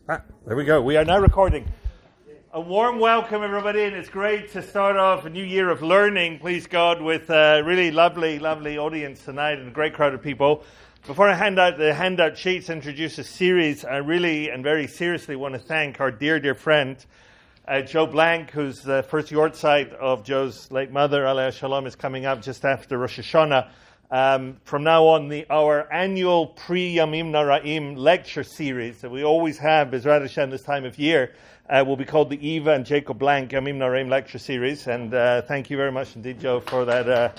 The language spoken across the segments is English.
There we go. We are now recording. A warm welcome, everybody, and it's great to start off a new year of learning, please God, with a really lovely audience tonight and a great crowd of people. Before I hand out the handout sheets and introduce a series, I really and very seriously want to thank our dear friend, Joe Blank, whose the first yortzeit of Joe's late mother, Aliyah Shalom, is coming up just after Rosh Hashanah. From now on, our annual pre-Yamim Naraim lecture series that we always have, Bezrat Hashem, this time of year, will be called the Eva and Jacob Blank Yamim Naraim lecture series. And thank you very much indeed, Joe, for that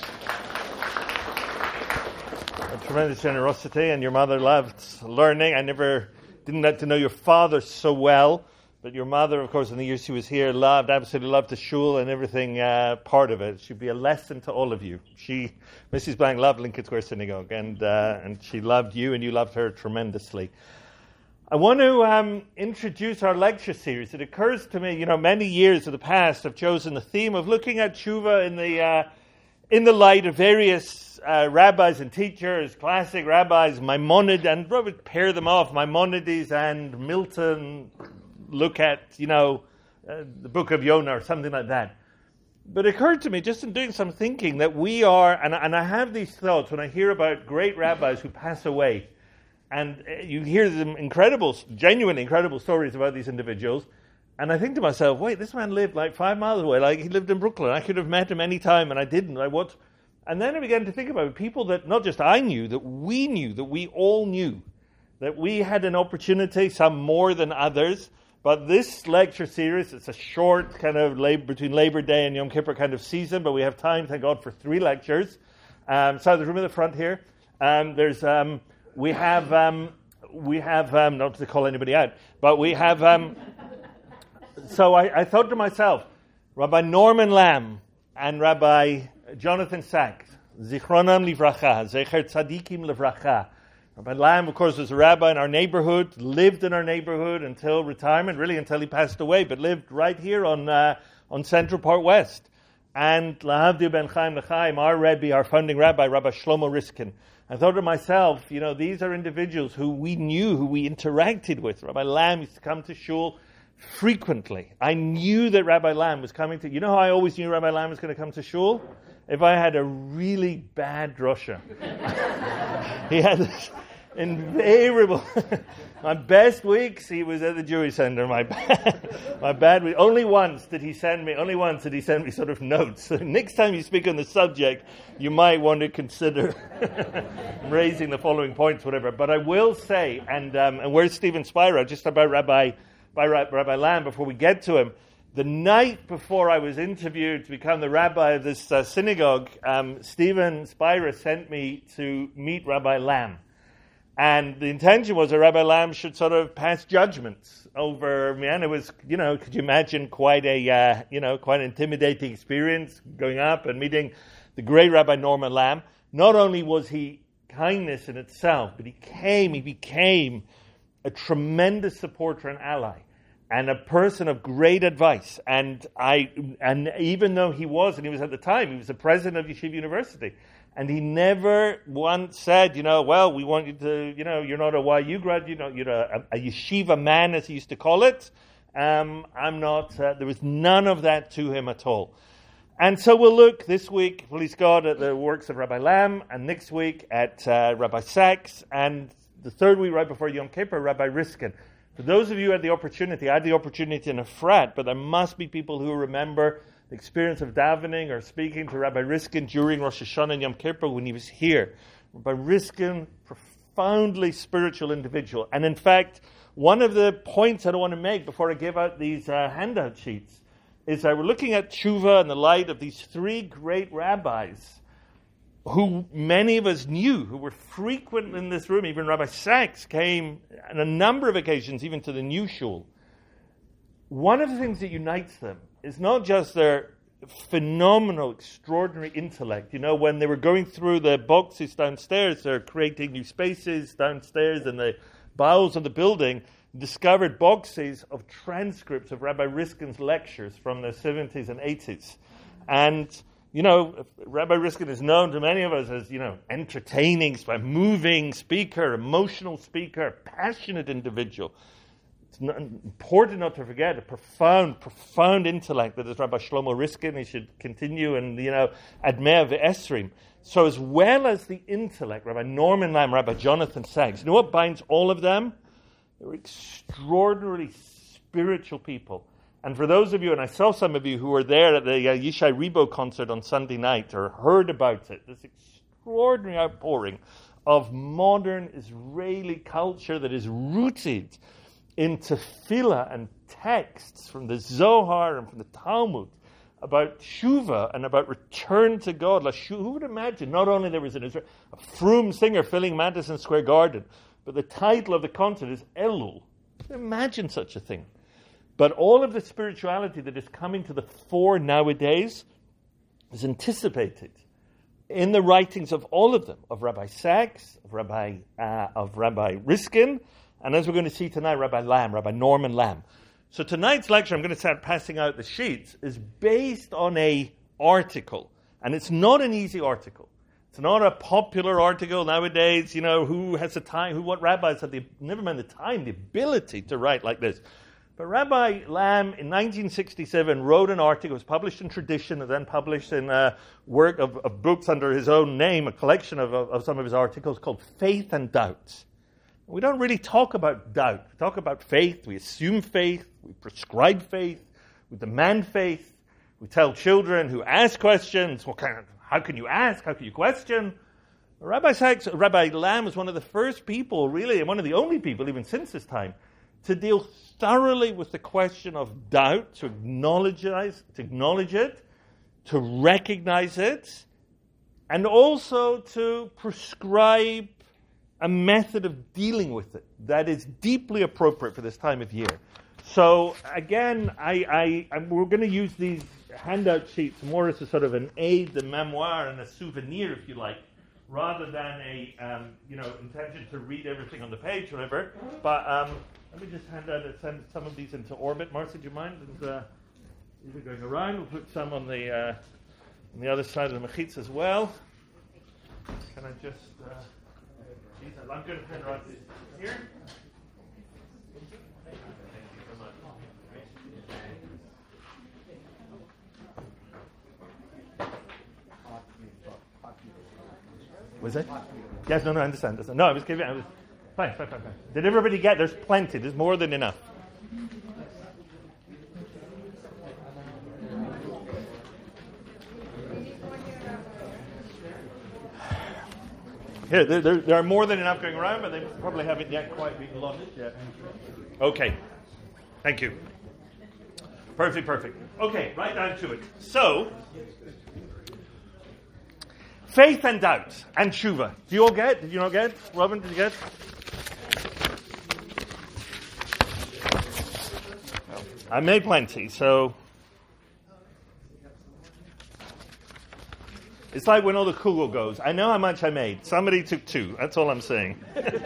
tremendous generosity. And your mother loved learning. I didn't get to know your father so well, but your mother, of course, in the years she was here, absolutely loved the shul and everything part of it. She'd be a lesson to all of you. Mrs. Blank loved Lincoln Square Synagogue, and she loved you, and you loved her tremendously. I want to introduce our lecture series. It occurs to me, many years of the past I've chosen the theme of looking at tshuva in the light of various rabbis and teachers, classic rabbis, Maimonides, and I would pair them off, Maimonides and Milton. Look at, the book of Yonah or something like that. But it occurred to me, just in doing some thinking, that we are, and I have these thoughts when I hear about great rabbis who pass away, and you hear them genuinely incredible stories about these individuals, and I think to myself, wait, this man lived like 5 miles away, like he lived in Brooklyn. I could have met him any time, and I didn't. And then I began to think about people that not just I knew, that we all knew, that we had an opportunity, some more than others. But this lecture series, it's a short kind of between Labor Day and Yom Kippur kind of season, but we have time, thank God, for 3 lectures. So there's room in the front here. We have, not to call anybody out, but we have, so I thought to myself, Rabbi Norman Lamb and Rabbi Jonathan Sachs, Zichronam Livracha, Zecher Tzadikim Livracha. Rabbi Lamb, of course, was a rabbi in our neighborhood, lived in our neighborhood until retirement, really until he passed away, but lived right here on Central Park West. And Lahavdi ben Chaim L'Chaim, our Rebbe, our founding rabbi, Rabbi Shlomo Riskin. I thought to myself, these are individuals who we knew, who we interacted with. Rabbi Lamb used to come to shul frequently. I knew that Rabbi Lamb was coming to, how I always knew Rabbi Lamb was going to come to shul? If I had a really bad drosha. He had this invariable, my best weeks he was at the Jewish Center, my bad week. Only once did he send me sort of notes. So next time you speak on the subject, you might want to consider raising the following points, whatever. But I will say, and where's Stephen Spira, just about Rabbi Lamb, before we get to him, the night before I was interviewed to become the rabbi of this synagogue, Stephen Spira sent me to meet Rabbi Lamb. And the intention was that Rabbi Lamb should sort of pass judgments over me. And it was, could you imagine quite an intimidating experience going up and meeting the great Rabbi Norman Lamb. Not only was he kindness in itself, but he became a tremendous supporter and ally. And a person of great advice, and even though he was the president of Yeshiva University, and he never once said, well, we want you to, you're not a YU grad, you're a yeshiva man, as he used to call it. I'm not. There was none of that to him at all. And so we'll look this week, please God, at the works of Rabbi Lamb, and next week at Rabbi Sachs, and the third week right before Yom Kippur, Rabbi Riskin. For those of you who had the opportunity, I had the opportunity in a frat, but there must be people who remember the experience of davening or speaking to Rabbi Riskin during Rosh Hashanah and Yom Kippur when he was here. Rabbi Riskin, profoundly spiritual individual. And in fact, one of the points I want to make before I give out these handout sheets is that we're looking at tshuva in the light of these 3 great rabbis who many of us knew, who were frequent in this room. Even Rabbi Sachs came on a number of occasions, even to the new shul. One of the things that unites them is not just their phenomenal, extraordinary intellect. When they were going through the boxes downstairs, they're creating new spaces downstairs in the bowels of the building, discovered boxes of transcripts of Rabbi Riskin's lectures from the 70s and 80s. And Rabbi Riskin is known to many of us as, entertaining, moving speaker, emotional speaker, passionate individual. It's important not to forget a profound intellect that is Rabbi Shlomo Riskin. He should continue and, Admea Ve'esrim. So as well as the intellect, Rabbi Norman Lamb, Rabbi Jonathan Sacks, you know what binds all of them? They're extraordinarily spiritual people. And for those of you, and I saw some of you who were there at the Yishai Rebo concert on Sunday night or heard about it, this extraordinary outpouring of modern Israeli culture that is rooted in tefillah and texts from the Zohar and from the Talmud about tshuva and about return to God. Who would imagine not only there was a Froome singer filling Madison Square Garden, but the title of the concert is Elul. Imagine such a thing. But all of the spirituality that is coming to the fore nowadays is anticipated in the writings of all of them, of Rabbi Sacks, of Rabbi Riskin, and as we're going to see tonight, Rabbi Norman Lamb. So tonight's lecture, I'm going to start passing out the sheets, is based on a article. And it's not an easy article. It's not a popular article nowadays, who has the time, what rabbis have never mind the time, the ability to write like this. But Rabbi Lamb, in 1967, wrote an article. It was published in Tradition and then published in a work of books under his own name, a collection of some of his articles called Faith and Doubt. We don't really talk about doubt. We talk about faith. We assume faith. We prescribe faith. We demand faith. We tell children who ask questions, how can you ask? How can you question? Rabbi Lamb was one of the first people, really, and one of the only people, even since his time, to deal thoroughly with the question of doubt, to acknowledge it, to recognize it, and also to prescribe a method of dealing with it that is deeply appropriate for this time of year. So again, we're going to use these handout sheets more as a sort of an aid, the memoir, and a souvenir, if you like, rather than a intention to read everything on the page, or whatever. But let me just send some of these into orbit. Marcy, do you mind? And these are going around. We'll put some on the other side of the mechitza as well. Can I just? I'm going to turn around here. Was it? Yes, no, I understand. No, I was fine. Did everybody get? There's plenty. There's more than enough. Here, there are more than enough going around, but they probably haven't yet quite been launched yet. Okay. Thank you. Perfect. Okay, right down to it. So, faith and doubt and tshuva. Do you all get? Did you not get? Robin, did you get? I made plenty, so it's like when all the kugel goes. I know how much I made. Somebody took 2. That's all I'm saying.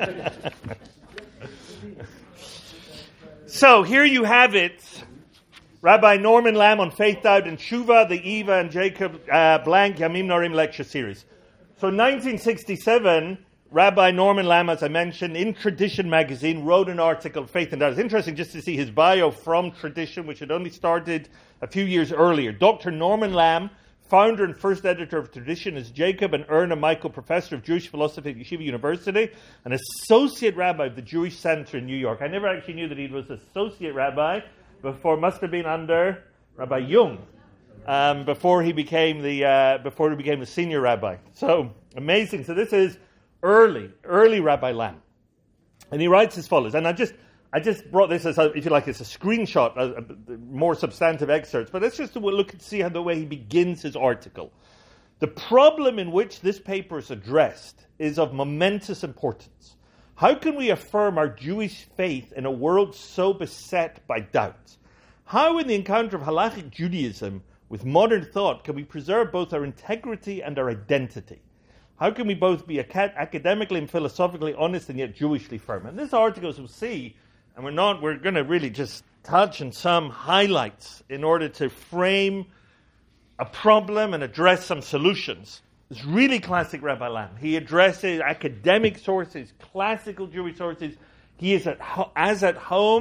So here you have it. Rabbi Norman Lamb on Faith, Doubt, and Tshuva, the Eva and Jacob Blank Yamim Norim lecture series. So 1967, Rabbi Norman Lamb, as I mentioned, in Tradition magazine, wrote an article, Faith and Doubt. It's interesting just to see his bio from Tradition, which had only started a few years earlier. Dr. Norman Lamb, founder and first editor of Tradition, is Jacob and Erna Michael Professor of Jewish Philosophy at Yeshiva University, and Associate Rabbi of the Jewish Center in New York. I never actually knew that he was Associate Rabbi before, must have been under Rabbi Jung, before he became the senior rabbi. So amazing. So this is early Rabbi Lamb, and he writes as follows. And I just brought this as, if you like, it's a screenshot, more substantive excerpts. But let's just look and see how the way he begins his article. The problem in which this paper is addressed is of momentous importance. How can we affirm our Jewish faith in a world so beset by doubt? How, in the encounter of halachic Judaism with modern thought, can we preserve both our integrity and our identity? How can we both be academically and philosophically honest and yet Jewishly firm? And this article, as we'll see, and we're going to really just touch on some highlights in order to frame a problem and address some solutions. It's really classic Rabbi Lamb. He addresses academic sources, classical Jewish sources. He is as at home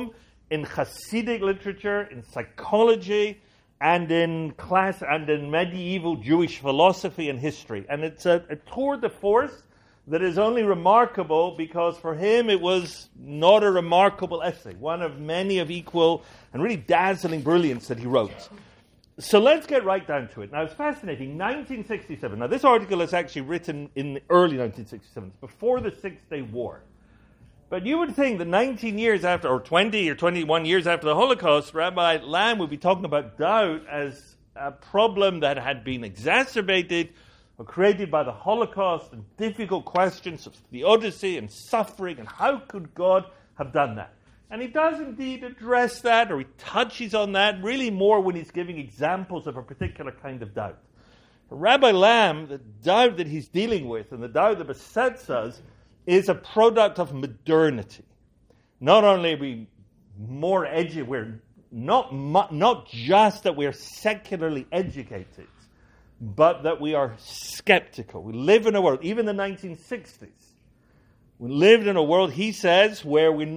in Hasidic literature, in psychology, and in medieval Jewish philosophy and history. And it's a tour de force that is only remarkable because for him it was not a remarkable essay, one of many of equal and really dazzling brilliance that he wrote. So let's get right down to it. Now, it's fascinating. 1967. Now, this article is actually written in the early 1967, before the Six-Day War. But you would think that 19 years after, or 20 or 21 years after the Holocaust, Rabbi Lamm would be talking about doubt as a problem that had been exacerbated or created by the Holocaust and difficult questions of theodicy and suffering and how could God have done that. And he does indeed address that, or he touches on that, really more when he's giving examples of a particular kind of doubt. For Rabbi Lamm, the doubt that he's dealing with and the doubt that besets us is a product of modernity. Not only are we more educated, we're not just that we're secularly educated, but that we are skeptical. We live in a world, even the 1960s, we lived in a world, he says, where we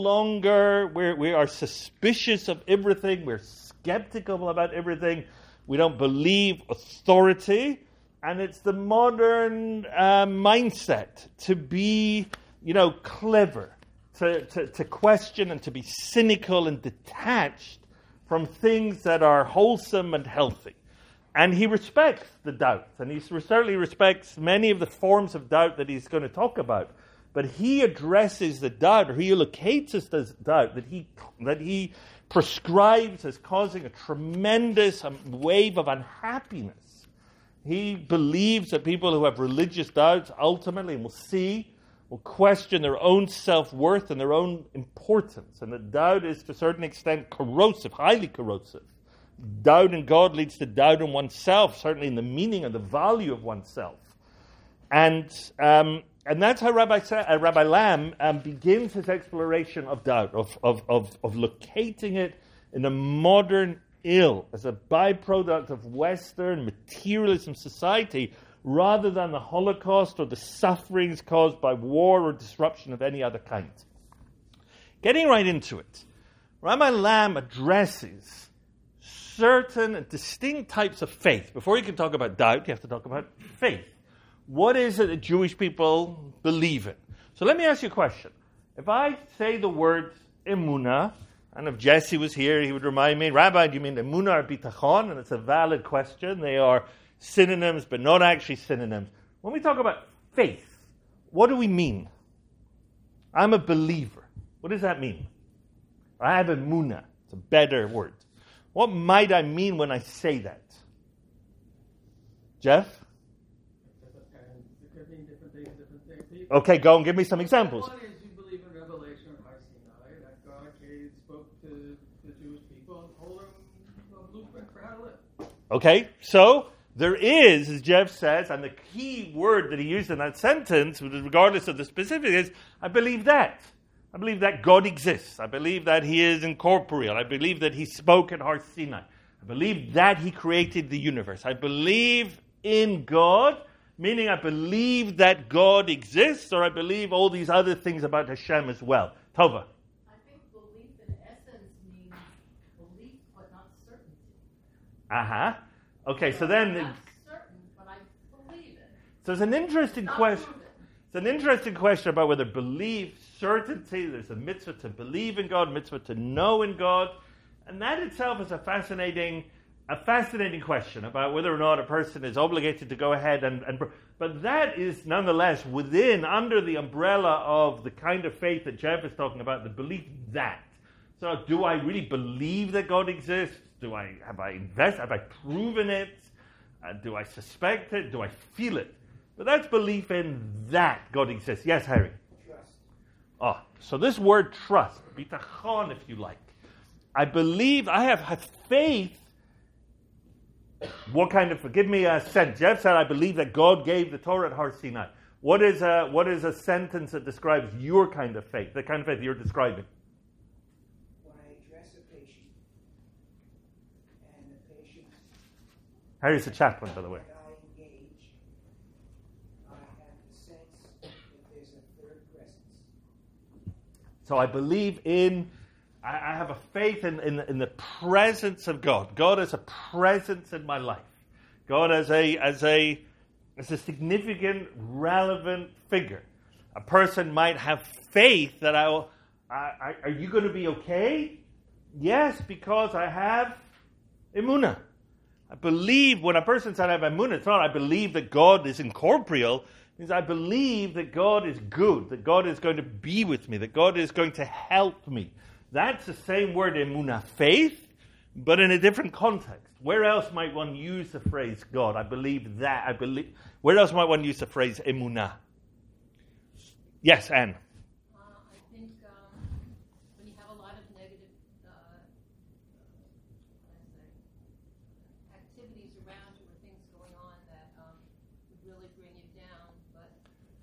are suspicious of everything, we're skeptical about everything, we don't believe authority, and it's the modern mindset to be, clever, to question and to be cynical and detached from things that are wholesome and healthy. And he respects the doubts, and he certainly respects many of the forms of doubt that he's going to talk about. But he addresses the doubt, or he locates this doubt that he prescribes as causing a tremendous wave of unhappiness. He believes that people who have religious doubts ultimately, and we'll see, will question their own self-worth and their own importance. And that doubt is to a certain extent corrosive, highly corrosive. Doubt in God leads to doubt in oneself, certainly in the meaning and the value of oneself. And that's how Rabbi Lamm begins his exploration of doubt, of locating it in a modern ill as a byproduct of Western materialism society, rather than the Holocaust or the sufferings caused by war or disruption of any other kind. Getting right into it, Rabbi Lamm addresses certain distinct types of faith. Before you can talk about doubt, you have to talk about faith. What is it that Jewish people believe in? So let me ask you a question. If I say the word emunah, and if Jesse was here, he would remind me, Rabbi, do you mean emunah or bitachon? And it's a valid question. They are synonyms, but not actually synonyms. When we talk about faith, what do we mean? I'm a believer. What does that mean? I have emunah. It's a better word. What might I mean when I say that? Jeff? Okay, go and give me some examples. One is you believe in Revelation of Har Sinai, that God spoke to the Jewish people and told them a blueprint for how to live. Okay, so there is, as Jeff says, and the key word that he used in that sentence, regardless of the specific, is, I believe that. I believe that God exists. I believe that he is incorporeal. I believe that he spoke at Har Sinai. I believe that he created the universe. I believe in God, meaning I believe that God exists, or I believe all these other things about Hashem as well. Tova. I think belief in essence means belief but not certainty. Uh-huh. Okay, so then... I'm not certain, but I believe it. So it's an interesting question. Proven. It's an interesting question about whether belief, certainty, there's a mitzvah to believe in God, mitzvah to know in God, and that itself is a fascinating question about whether or not a person is obligated to go ahead but that is nonetheless under the umbrella of the kind of faith that Jeff is talking about, the belief that. So do I really believe that God exists? Have I proven it? Do I suspect it? Do I feel it? But that's belief in that God exists. Yes, Harry? Trust. So this word trust, bitachon if you like. I believe, I have faith. What kind of, give me a sentence. Jeff said, I believe that God gave the Torah at Har Sinai. What is a sentence that describes your kind of faith, the kind of faith you're describing? When I address a patient, and the patient... Harry's a chaplain, by the way. I engage, I have the sense that there's a third presence. So I believe in I have a faith in the presence of God. God as a presence in my life. God as a significant, relevant figure. A person might have faith that are you going to be okay? Yes, because I have emunah. I believe, when a person says I have emunah, it's not I believe that God is incorporeal. It means I believe that God is good, that God is going to be with me, that God is going to help me. That's the same word, emunah, faith, but in a different context. Where else might one use the phrase God? I believe that. Where else might one use the phrase emunah? Yes, Anne. I think when you have a lot of negative activities around you or things going on that would really bring you down, but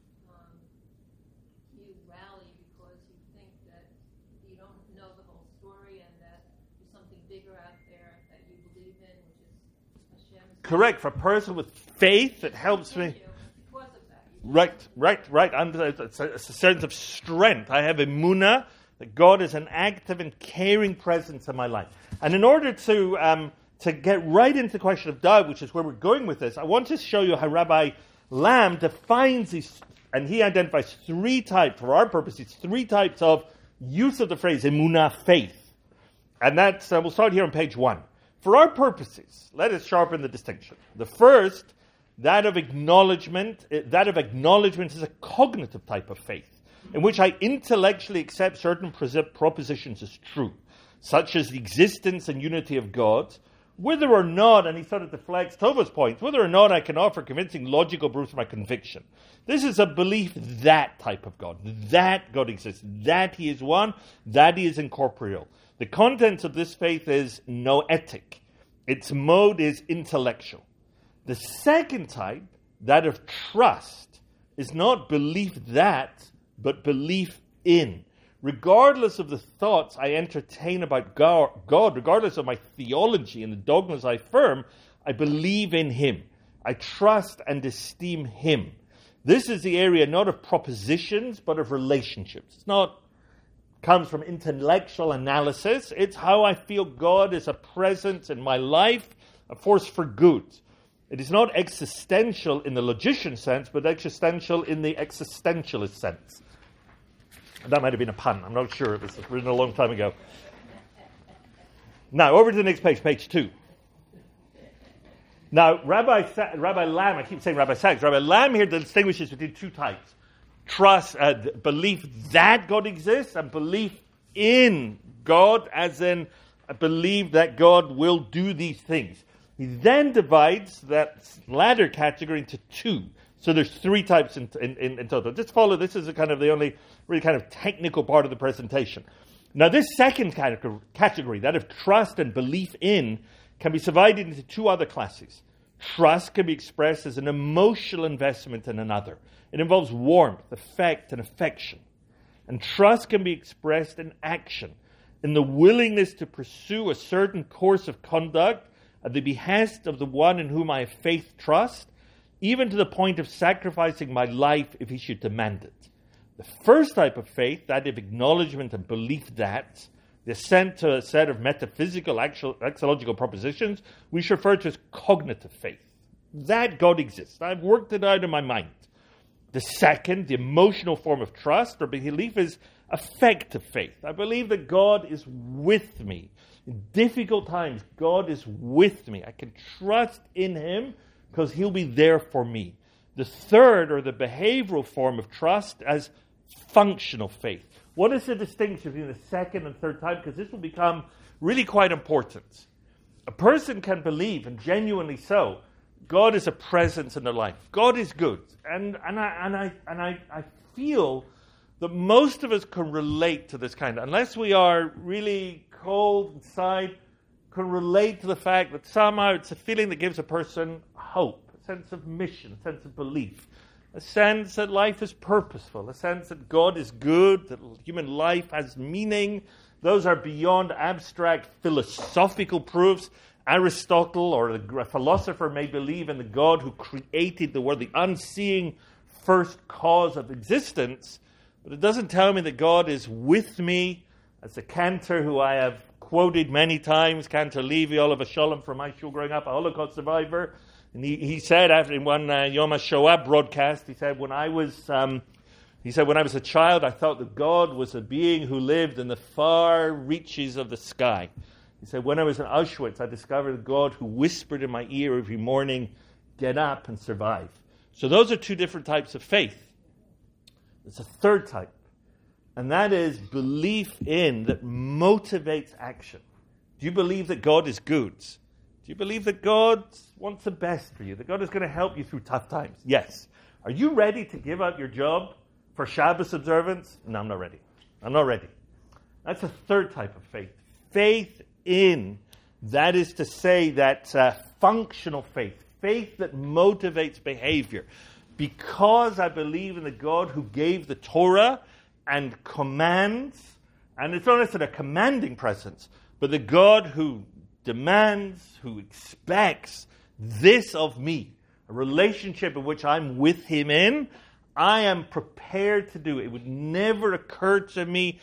you rally because you think that you don't know the whole story and that there's something bigger out there that you believe in, which is Hashem's. Correct. For a person with faith, it helps me. Right. It's a sense of strength. I have emunah that God is an active and caring presence in my life. And in order to get right into the question of doubt, which is where we're going with this, I want to show you how Rabbi Lamb defines these, and he identifies three types, for our purposes, three types of use of the phrase emunah, faith. And that's, we'll start here on page 1. For our purposes, let us sharpen the distinction. The first, that of acknowledgement is a cognitive type of faith, in which I intellectually accept certain propositions as true, such as the existence and unity of God, whether or not, and he sort of deflects Tova's point, whether or not I can offer convincing logical proof for my conviction. This is a belief that type of God, that God exists, that he is one, that he is incorporeal. The contents of this faith is noetic. Its mode is intellectual. The second type, that of trust, is not belief that, but belief in. Regardless of the thoughts I entertain about God, regardless of my theology and the dogmas I affirm, I believe in him. I trust and esteem him. This is the area not of propositions, but of relationships. It's not comes from intellectual analysis. It's how I feel God is a presence in my life, a force for good. It is not existential in the logician sense, but existential in the existentialist sense. That might have been a pun. I'm not sure. It was written a long time ago. Now, over to the next page, page 2. Now, Rabbi Lamb, I keep saying Rabbi Sachs, Rabbi Lamb here distinguishes between two types. Trust, belief that God exists, and belief in God, as in I believe that God will do these things. He then divides that latter category into two. So there's three types in total. Just follow, this is kind of the only really kind of technical part of the presentation. Now this second category, that of trust and belief in, can be divided into two other classes. Trust can be expressed as an emotional investment in another. It involves warmth, affect, and affection. And trust can be expressed in action, in the willingness to pursue a certain course of conduct at the behest of the one in whom I have faith, trust, even to the point of sacrificing my life if he should demand it. The first type of faith, that of acknowledgement and belief that, the assent to a set of metaphysical, axiological propositions, we should refer to as cognitive faith. That God exists. I've worked it out in my mind. The second, the emotional form of trust or belief, is affective faith. I believe that God is with me. In difficult times, God is with me. I can trust in him because he'll be there for me. The third, or the behavioral form of trust, as functional faith. What is the distinction between the second and third type? Because this will become really quite important. A person can believe, and genuinely so, God is a presence in their life. God is good. And I feel that most of us can relate to this kind of, unless we are really cold inside, can relate to the fact that somehow it's a feeling that gives a person hope, a sense of mission, a sense of belief, a sense that life is purposeful, a sense that God is good, that human life has meaning. Those are beyond abstract philosophical proofs. Aristotle or a philosopher may believe in the God who created the world, the unseeing first cause of existence, but it doesn't tell me that God is with me as a cantor who I have quoted many times, Cantor Levi Olav Shalom from my shul growing up, a Holocaust survivor. And he said after in one Yom HaShoah broadcast, he said, when I was a child, I thought that God was a being who lived in the far reaches of the sky. He said, when I was in Auschwitz, I discovered a God who whispered in my ear every morning, get up and survive. So those are two different types of faith. There's a third type, and that is belief in that motivates action. Do you believe that God is good? Do you believe that God wants the best for you, that God is going to help you through tough times? Yes. Are you ready to give up your job for Shabbos observance? No, I'm not ready. I'm not ready. That's a third type of faith. Faith in, that is to say, that functional faith. Faith that motivates behavior. Because I believe in the God who gave the Torah and commands, and it's not necessarily a commanding presence, but the God who demands, who expects this of me, a relationship in which I'm with him in, I am prepared to do it. It would never occur to me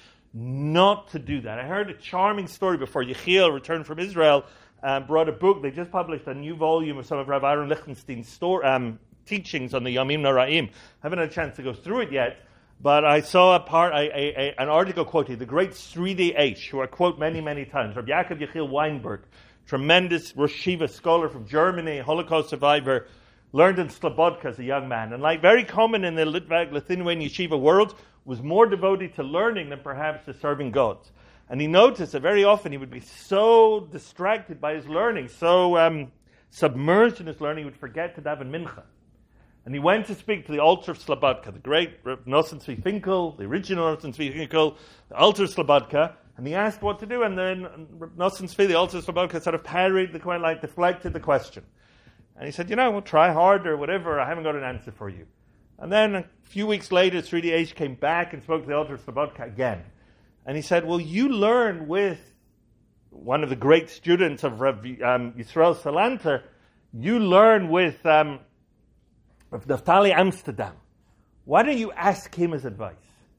not to do that. I heard a charming story before Yechiel returned from Israel, brought a book. They just published a new volume of some of Rabbi Aaron Lichtenstein's teachings on the Yamim Noraim. I haven't had a chance to go through it yet, but I saw an article quoting the great Sridei Eish, who I quote many, many times, Rabbi Yaakov Yechiel Weinberg, tremendous Rosh Yeshiva scholar from Germany, Holocaust survivor, learned in Slobodka as a young man, and like very common in the Lithuanian yeshiva world, was more devoted to learning than perhaps to serving God. And he noticed that very often he would be so distracted by his learning, so submerged in his learning, he would forget to daven mincha. And he went to speak to the altar of Slobodka, the great Nosson Tzvi Finkel, the original Nosson Tzvi Finkel, the altar of Slobodka, and he asked what to do, and then Nosson Tzvi, the altar of Slobodka, sort of parried the question, like deflected the question. And he said, we'll try harder, whatever, I haven't got an answer for you. And then a few weeks later, Sridei Eish came back and spoke to the altar of Slobodka again. And he said, well, you learn with one of the great students of Rav Yisrael Salanter, you learn with Rav Naftali Amsterdam. Why don't you ask him his advice?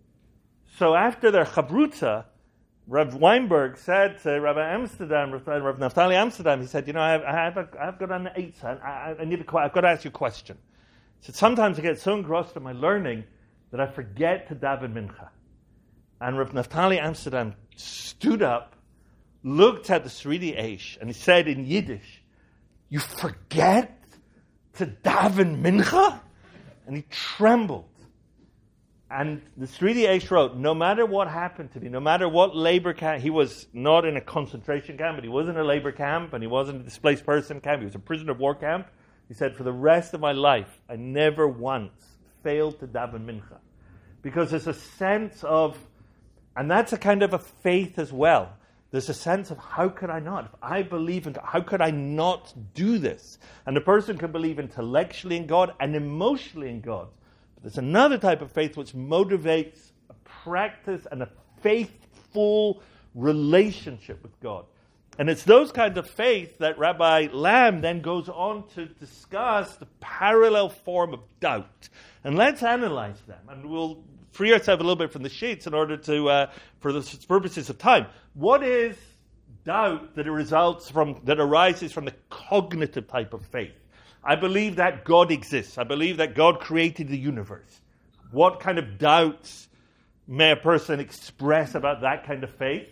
So after their chavruta, Rav Weinberg said to Rabbi Amsterdam, Rav Naftali Amsterdam, he said, I've got an eitzah, I've got to ask you a question. He said, sometimes I get so engrossed in my learning that I forget to daven mincha. And Rav Naftali Amsterdam stood up, looked at the Sridei Eish, and he said in Yiddish, you forget to daven mincha? And he trembled. And the Sridei Eish wrote, no matter what happened to me, no matter what labor camp, he was not in a concentration camp, but he was in a labor camp, and he wasn't a displaced person camp, he was a prisoner of war camp. He said, for the rest of my life, I never once failed to daven mincha. Because there's a sense of, and that's a kind of a faith as well. There's a sense of, how could I not? If I believe in God, how could I not do this? And a person can believe intellectually in God and emotionally in God. But there's another type of faith which motivates a practice and a faithful relationship with God. And it's those kinds of faith that Rabbi Lamb then goes on to discuss the parallel form of doubt. And let's analyze them. And we'll free ourselves a little bit from the sheets in order to, for the purposes of time. What is doubt that arises from the cognitive type of faith? I believe that God exists. I believe that God created the universe. What kind of doubts may a person express about that kind of faith?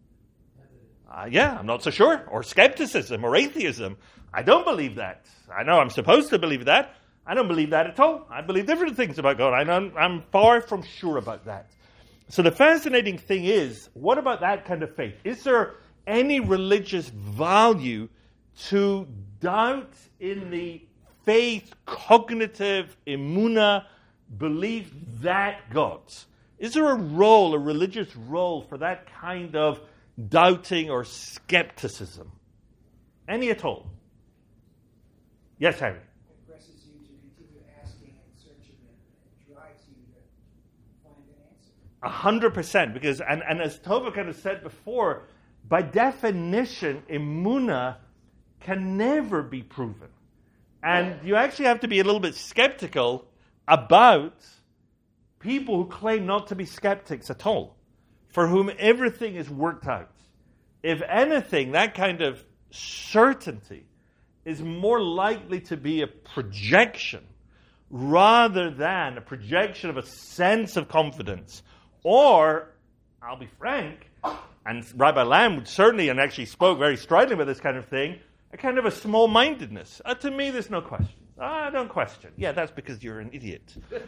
I'm not so sure. Or skepticism or atheism. I don't believe that. I know I'm supposed to believe that. I don't believe that at all. I believe different things about God. I'm far from sure about that. So the fascinating thing is, what about that kind of faith? Is there any religious value to doubt in the faith, cognitive, emunah, belief that God? Is there a religious role for that kind of doubting or skepticism? Any at all? Yes, Harry? It presses you to continue asking and searching and drives you to find an answer. 100%, because, and as Tova kind of said before, by definition, emunah can never be proven. And you actually have to be a little bit skeptical about people who claim not to be skeptics at all. for whom everything is worked out. If anything, that kind of certainty is more likely to be a projection rather than a projection of a sense of confidence. Or, I'll be frank, and Rabbi Lamb would certainly, and actually spoke very stridently about this kind of thing, a kind of a small-mindedness. To me, there's no question. I don't question. Yeah, that's because you're an idiot.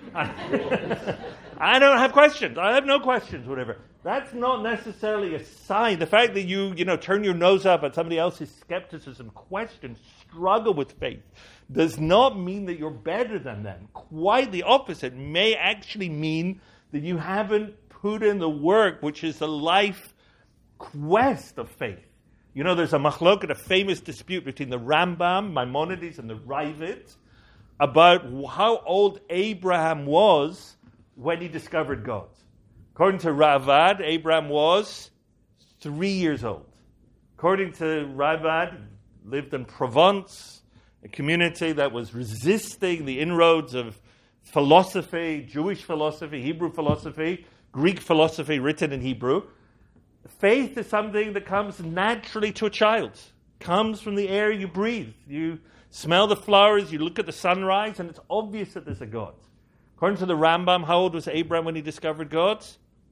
I don't have questions. I have no questions, whatever. That's not necessarily a sign. The fact that you turn your nose up at somebody else's skepticism, question, struggle with faith, does not mean that you're better than them. Quite the opposite. May actually mean that you haven't put in the work, which is the life quest of faith. There's a machlokes, a famous dispute between the Rambam, Maimonides, and the Raavad about how old Abraham was when he discovered God. According to Raavad, Abraham was 3 years old. According to Raavad, lived in Provence, a community that was resisting the inroads of philosophy, Jewish philosophy, Hebrew philosophy, Greek philosophy written in Hebrew. Faith is something that comes naturally to a child. Comes from the air you breathe. You smell the flowers, you look at the sunrise, and it's obvious that there's a God. According to the Rambam, how old was Abraham when he discovered God?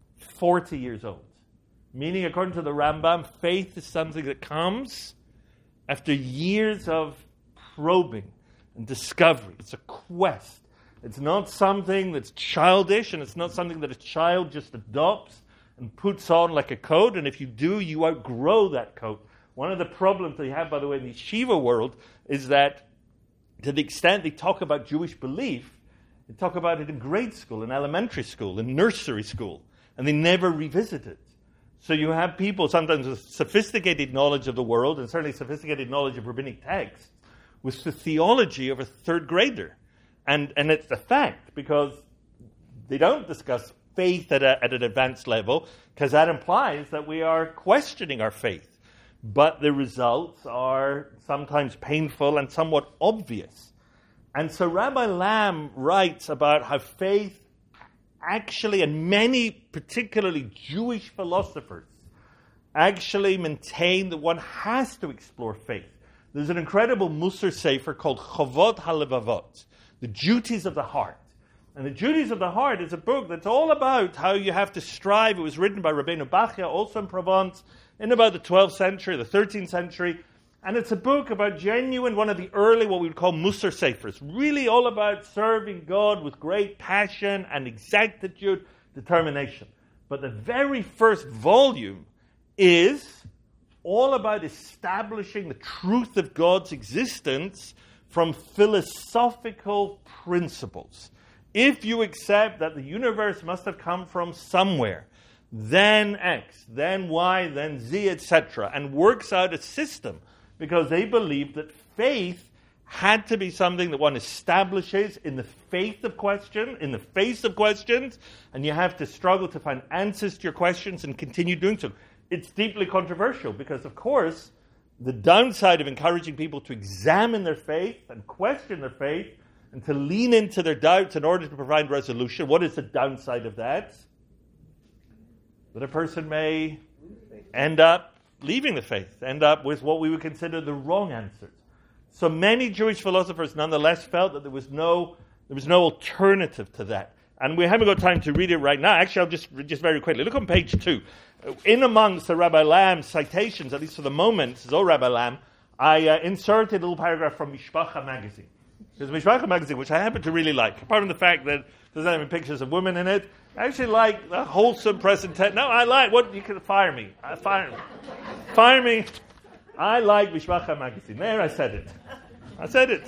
40 years old. Meaning, according to the Rambam, faith is something that comes after years of probing and discovery. It's a quest. It's not something that's childish, and it's not something that a child just adopts and puts on like a coat, and if you do, you outgrow that coat. One of the problems they have, by the way, in the yeshiva world is that to the extent they talk about Jewish belief, they talk about it in grade school, in elementary school, in nursery school, and they never revisit it. So you have people sometimes with sophisticated knowledge of the world, and certainly sophisticated knowledge of rabbinic texts, with the theology of a third grader. And it's a fact, because they don't discuss faith at an advanced level, because that implies that we are questioning our faith. But the results are sometimes painful and somewhat obvious. And so Rabbi Lamb writes about how faith actually, and many particularly Jewish philosophers, actually maintain that one has to explore faith. There's an incredible Musar Sefer called Chovot HaLevavot, The Duties of the Heart. And The Duties of the Heart is a book that's all about how you have to strive. It was written by Rabbeinu Bachya, also in Provence, in about the 12th century, the 13th century. And it's a book about genuine, one of the early, what we would call Musar Sefers, really all about serving God with great passion and exactitude, determination. But the very first volume is all about establishing the truth of God's existence from philosophical principles. If you accept that the universe must have come from somewhere, then X, then Y, then Z, etc., and works out a system, because they believe that faith had to be something that one establishes in the face of questions, and you have to struggle to find answers to your questions and continue doing so. It's deeply controversial, because, of course, the downside of encouraging people to examine their faith and question their faith and to lean into their doubts in order to provide resolution, what is the downside of that? That a person may end up leaving the faith, end up with what we would consider the wrong answers. So many Jewish philosophers nonetheless felt that there was no alternative to that. And we haven't got time to read it right now. Actually, I'll just very quickly. Look on page 2. In amongst the Rabbi Lamb citations, at least for the moment, this is all Rabbi Lamb, I inserted a little paragraph from Mishpacha magazine. Because Mishpacha magazine, which I happen to really like, apart from the fact that there's not even pictures of women in it, I actually like a wholesome presentation. No, I like, you can fire me. Fire me. I like Mishpacha magazine. There, I said it.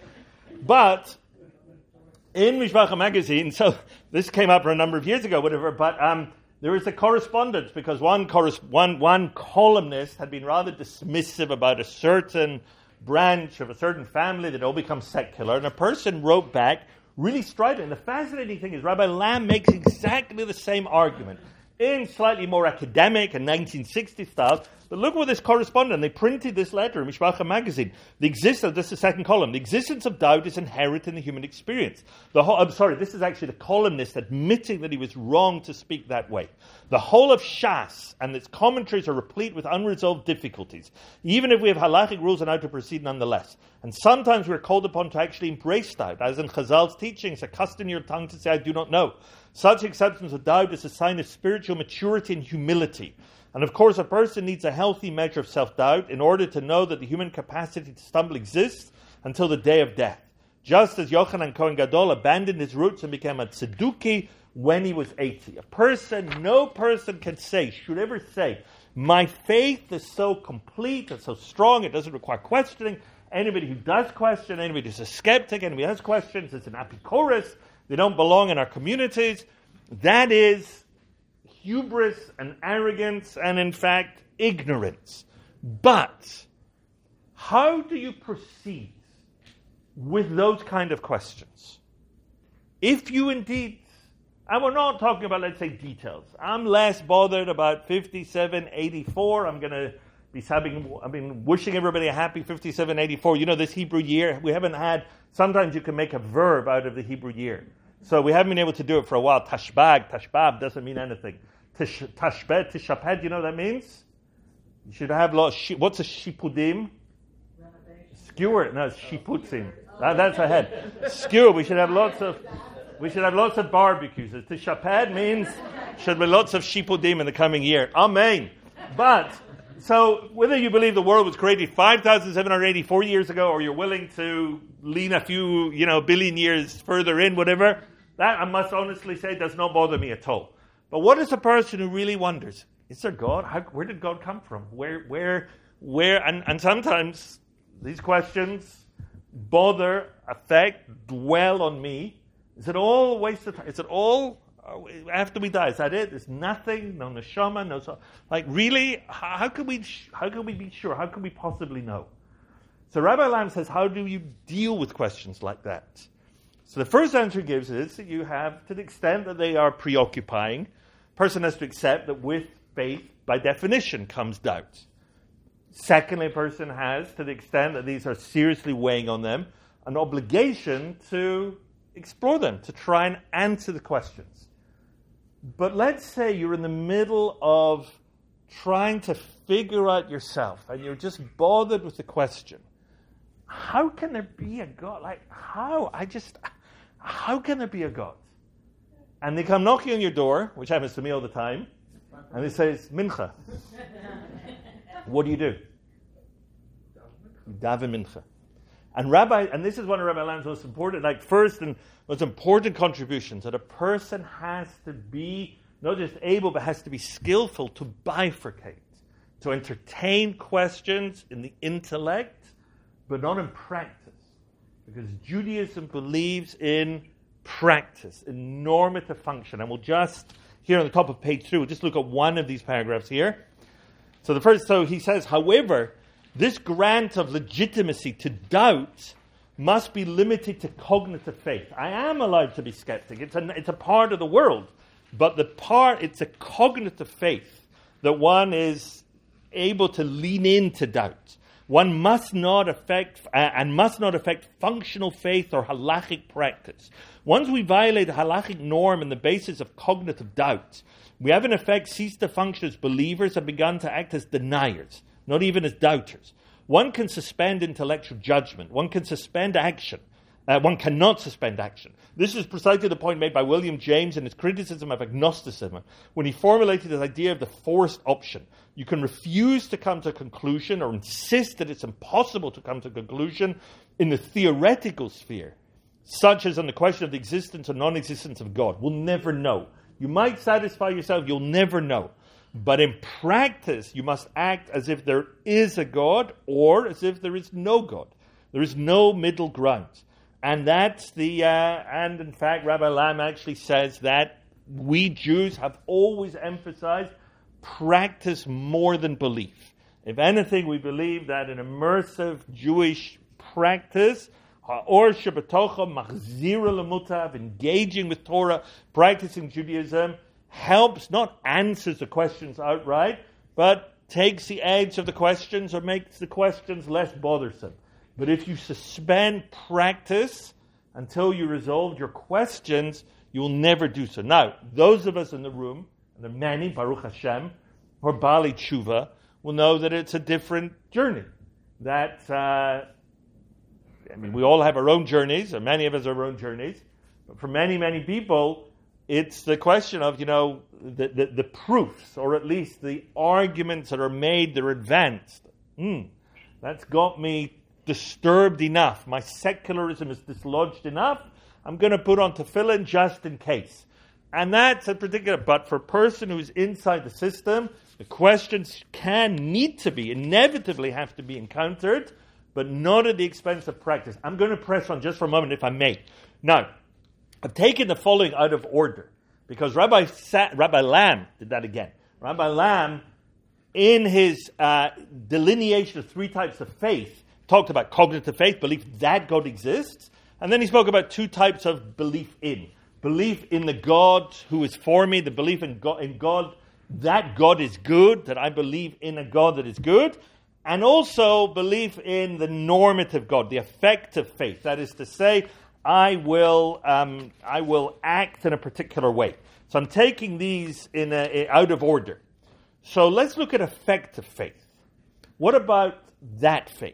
But in Mishpacha magazine, so this came up a number of years ago, whatever, but there is a correspondence, because one columnist had been rather dismissive about a certain branch of a certain family that all becomes secular, and a person wrote back really strident. And the fascinating thing is Rabbi Lamb makes exactly the same argument. in slightly more academic and 1960s style. But look what this correspondent, they printed this letter in Mishpacha magazine. This is the second column. The existence of doubt is inherent in the human experience. This is actually the columnist admitting that he was wrong to speak that way. The whole of Shas and its commentaries are replete with unresolved difficulties, even if we have halachic rules on how to proceed nonetheless. And sometimes we're called upon to actually embrace doubt, as in Chazal's teachings, accustom your tongue to say, I do not know. Such acceptance of doubt is a sign of spiritual maturity and humility. And of course, a person needs a healthy measure of self-doubt in order to know that the human capacity to stumble exists until the day of death. Just as Yochanan Kohen Gadol abandoned his roots and became a tzedukah when he was 80. No person should ever say, my faith is so complete and so strong, it doesn't require questioning. Anybody who does question, anybody who's a skeptic, anybody who has questions, it's an apikoros, they don't belong in our communities. That is hubris and arrogance and, in fact, ignorance. But how do you proceed with those kind of questions? If you indeed, and we're not talking about, let's say, details. I'm less bothered about 5784. I've been wishing everybody a happy 5784. You know, this Hebrew year, we haven't had, sometimes you can make a verb out of the Hebrew year. So we haven't been able to do it for a while. Tashbab doesn't mean anything. Tashbet, Tishaped, you know what that means? You should have what's a shipudim? Skewer. No, it's shiputzim. That's ahead. Skewer. We should have lots of barbecues. Tishaped means should be lots of shipudim in the coming year. Amen. But so whether you believe the world was created 5,784 years ago, or you're willing to lean a few, billion years further in, whatever, that I must honestly say does not bother me at all. But what is a person who really wonders, is there God? Where did God come from? Where? And sometimes these questions bother, affect, dwell on me. Is it all a waste of time? Is it all after we die? Is that it? There's nothing, no neshama, no so. Like really, how can we be sure? How can we possibly know? So Rabbi Lam says, how do you deal with questions like that? So the first answer he gives is that you have, to the extent that they are preoccupying, person has to accept that with faith, by definition, comes doubt. Secondly, a person has, to the extent that these are seriously weighing on them, an obligation to explore them, to try and answer the questions. But let's say you're in the middle of trying to figure out yourself, and you're just bothered with the question, how can there be a God? How can there be a God? And they come knocking on your door, which happens to me all the time, and they say, it's mincha. What do? You daven mincha. And this is one of Rabbi Lam's most important, most important contributions, that a person has to be not just able, but has to be skillful to bifurcate, to entertain questions in the intellect, but not in practice. Because Judaism believes in practice, in normative function. And we'll just, here on the top of page 3, we'll just look at one of these paragraphs here. So he says, however, this grant of legitimacy to doubt must be limited to cognitive faith. I am allowed to be skeptic. It's a part of the world. But it's a cognitive faith that one is able to lean into doubt. One must not affect functional faith or halachic practice. Once we violate a halachic norm on the basis of cognitive doubt, we have in effect ceased to function as believers and begun to act as deniers, not even as doubters. One can suspend intellectual judgment. One can suspend action. One cannot suspend action. This is precisely the point made by William James in his criticism of agnosticism, when he formulated his idea of the forced option. You can refuse to come to a conclusion or insist that it's impossible to come to a conclusion in the theoretical sphere, such as on the question of the existence or non-existence of God. We'll never know. You might satisfy yourself, you'll never know. But in practice, you must act as if there is a God or as if there is no God. There is no middle ground. And that's and in fact, Rabbi Lam actually says that we Jews have always emphasized practice more than belief. If anything, we believe that an immersive Jewish practice, or Shabbatocha, Machzira Lemutav, engaging with Torah, practicing Judaism, helps, not answers the questions outright, but takes the edge of the questions or makes the questions less bothersome. But if you suspend practice until you resolve your questions, you will never do so. Now, those of us in the room, and there are many, Baruch Hashem, who are Bali Tshuva, will know that it's a different journey. That, we all have our own journeys, or many of us have our own journeys, but for many, many people, it's the question of, the proofs, or at least the arguments that are made, that are advanced. That's got me disturbed enough. My secularism is dislodged enough. I'm going to put on tefillin just in case. And that's a particular, but for a person who's inside the system, the questions inevitably have to be encountered, but not at the expense of practice. I'm going to press on just for a moment, if I may. Now, I've taken the following out of order, because Rabbi Lamb did that again. Rabbi Lamb, in his delineation of three types of faith, talked about cognitive faith, belief that God exists, and then he spoke about two types of belief in. Belief in the God who is for me, the belief in God, that God is good, that I believe in a God that is good, and also belief in the normative God, the effective faith. That is to say, I will act in a particular way. So I'm taking these out of order. So let's look at effective faith. What about that faith?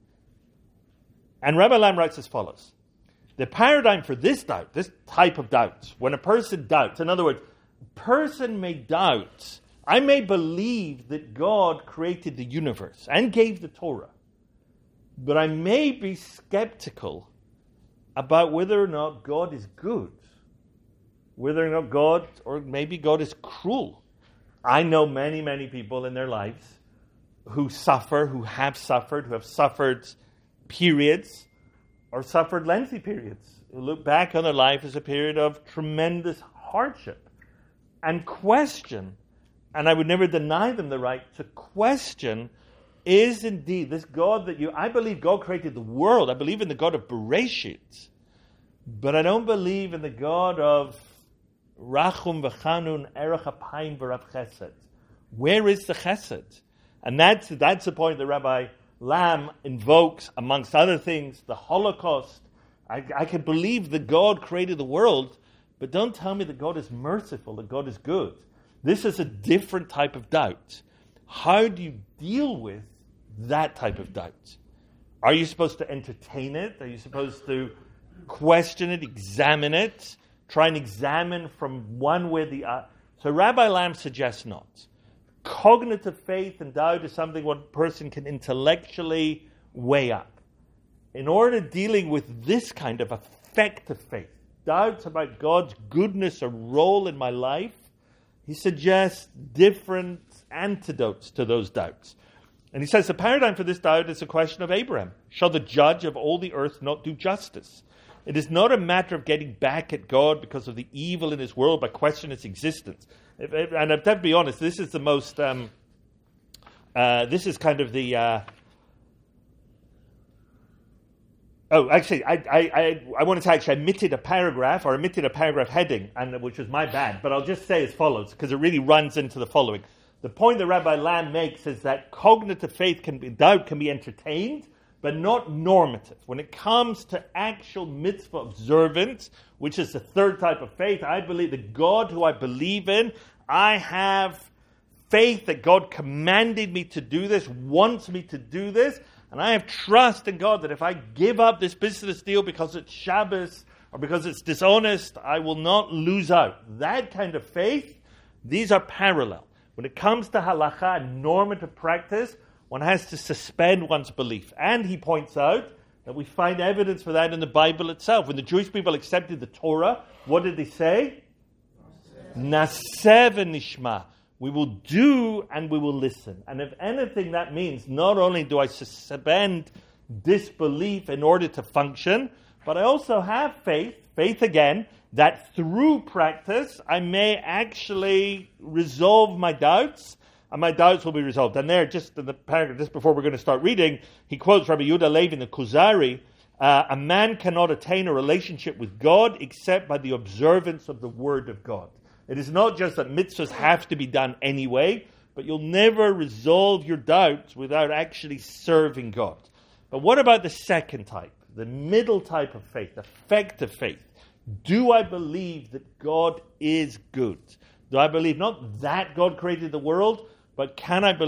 And Rabbi Lamb writes as follows. The paradigm for this doubt, this type of doubt, when a person doubts, in other words, a person may doubt, I may believe that God created the universe and gave the Torah, but I may be skeptical about whether or not God is good, whether or not God, or maybe God is cruel. I know many, many people in their lives who have suffered periods, or suffered lengthy periods, who look back on their life as a period of tremendous hardship, and question, and I would never deny them the right to question, is indeed this God I believe God created the world, I believe in the God of Bereshit, but I don't believe in the God of Rachum v'chanun erech apayim v'rav chesed. Where is the chesed? And that's the point that Rabbi Lamb invokes, amongst other things, the Holocaust. I can believe that God created the world, but don't tell me that God is merciful, that God is good. This is a different type of doubt. How do you deal with that type of doubt? Are you supposed to entertain it? Are you supposed to question it, examine it, try and examine from one way or the other? So Rabbi Lamb suggests not. Cognitive faith and doubt is something one person can intellectually weigh up. In order dealing with this kind of effective faith, doubts about God's goodness or role in my life, he suggests different antidotes to those doubts. And he says the paradigm for this doubt is a question of Abraham. Shall the judge of all the earth not do justice? It is not a matter of getting back at God because of the evil in his world, but question its existence. And I've got to be honest, this is the most, this is kind of the, I wanted to actually omitted a paragraph heading, which was my bad, but I'll just say as follows, because it really runs into the following. The point that Rabbi Lamb makes is that cognitive faith doubt can be entertained, but not normative. When it comes to actual mitzvah observance, which is the third type of faith, I believe the God who I believe in, I have faith that God commanded me to do this, wants me to do this, and I have trust in God that if I give up this business deal because it's Shabbos or because it's dishonest, I will not lose out. That kind of faith, these are parallel. When it comes to halacha and normative practice, one has to suspend one's belief. And he points out that we find evidence for that in the Bible itself. When the Jewish people accepted the Torah, what did they say? Naseh v'nishma. We will do and we will listen. And if anything, that means not only do I suspend disbelief in order to function, but I also have faith again, that through practice I may actually resolve my doubts, and my doubts will be resolved. And there, just in the paragraph, just before we're going to start reading, he quotes Rabbi Yehuda Levi in the Kuzari, a man cannot attain a relationship with God except by the observance of the Word of God. It is not just that mitzvahs have to be done anyway, but you'll never resolve your doubts without actually serving God. But what about the second type, the middle type of faith, effective faith? Do I believe that God is good? Do I believe not that God created the world, but can I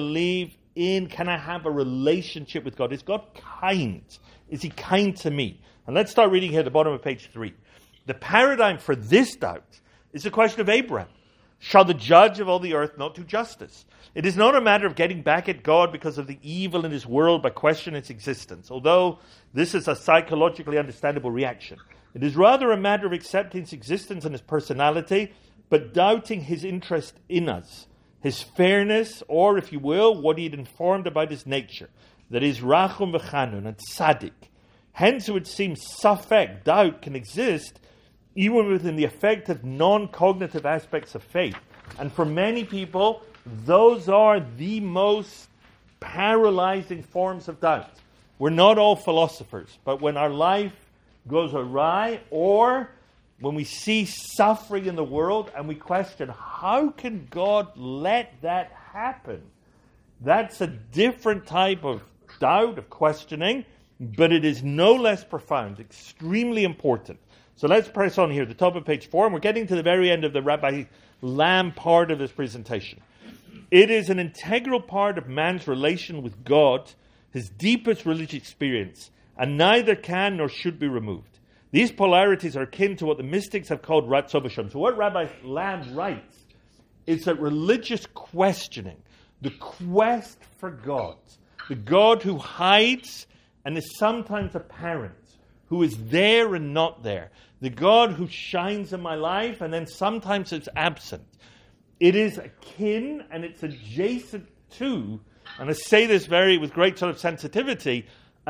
have a relationship with God? Is God kind? Is he kind to me? And let's start reading here at the bottom of page 3. The paradigm for this doubt is the question of Abraham. Shall the judge of all the earth not do justice? It is not a matter of getting back at God because of the evil in his world by questioning its existence, although this is a psychologically understandable reaction. It is rather a matter of accepting his existence and his personality, but doubting his interest in us, his fairness, or, if you will, what he had informed about his nature, that is rachum v'chanun and tzaddik. Hence, it would seem safek, doubt, can exist even within the effective non-cognitive aspects of faith. And for many people, those are the most paralyzing forms of doubt. We're not all philosophers, but when our life goes awry, or when we see suffering in the world and we question, how can God let that happen? That's a different type of doubt, of questioning, but it is no less profound, extremely important. So let's press on here, the top of page 4, and we're getting to the very end of the Rabbi Lamb part of this presentation. It is an integral part of man's relation with God, his deepest religious experience, and neither can nor should be removed. These polarities are akin to what the mystics have called Ratzon v'Shalom. So what Rabbi Lamb writes is that religious questioning, the quest for God, the God who hides and is sometimes apparent, who is there and not there, the God who shines in my life and then sometimes is absent. It is akin and it's adjacent to, and I say this with great sort of sensitivity,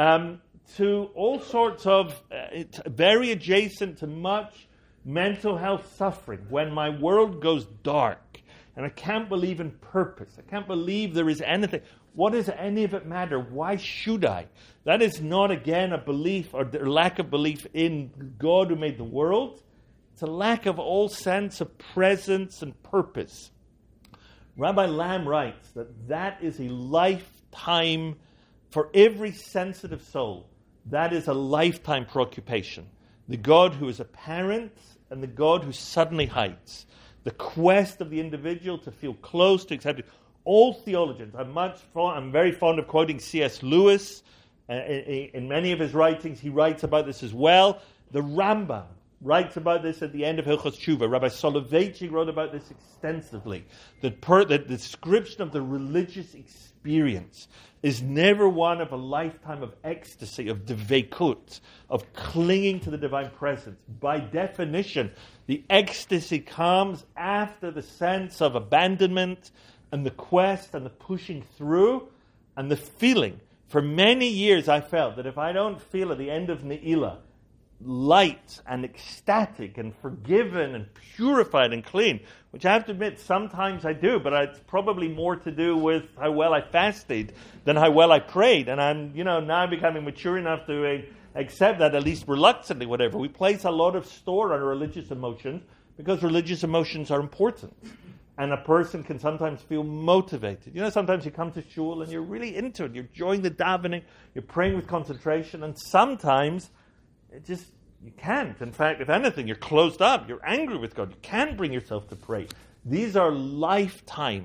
to all sorts of, it's very adjacent to much mental health suffering when my world goes dark and I can't believe in purpose. I can't believe there is anything. What does any of it matter? Why should I? That is not, again, a belief or lack of belief in God who made the world. It's a lack of all sense of presence and purpose. Rabbi Lamb writes that is a lifetime, for every sensitive soul, that is a lifetime preoccupation. The God who is apparent and the God who suddenly hides. The quest of the individual to feel close, to accept it. All theologians, I'm very fond of quoting C.S. Lewis. In many of his writings, he writes about this as well. The Rambam writes about this at the end of Hilchos Tshuva. Rabbi Soloveitchik wrote about this extensively. The description of the religious experience is never one of a lifetime of ecstasy, of devekut, of clinging to the divine presence. By definition, the ecstasy comes after the sense of abandonment and the quest and the pushing through and the feeling. For many years I felt that if I don't feel at the end of Ne'ilah light and ecstatic and forgiven and purified and clean, which I have to admit sometimes I do, but it's probably more to do with how well I fasted than how well I prayed. And I'm, now becoming mature enough to accept that, at least reluctantly, whatever. We place a lot of store on our religious emotions because religious emotions are important. And a person can sometimes feel motivated. Sometimes you come to shul and you're really into it. You're enjoying the davening. You're praying with concentration. And sometimes you can't. In fact, if anything, you're closed up. You're angry with God. You can't bring yourself to pray. These are lifetime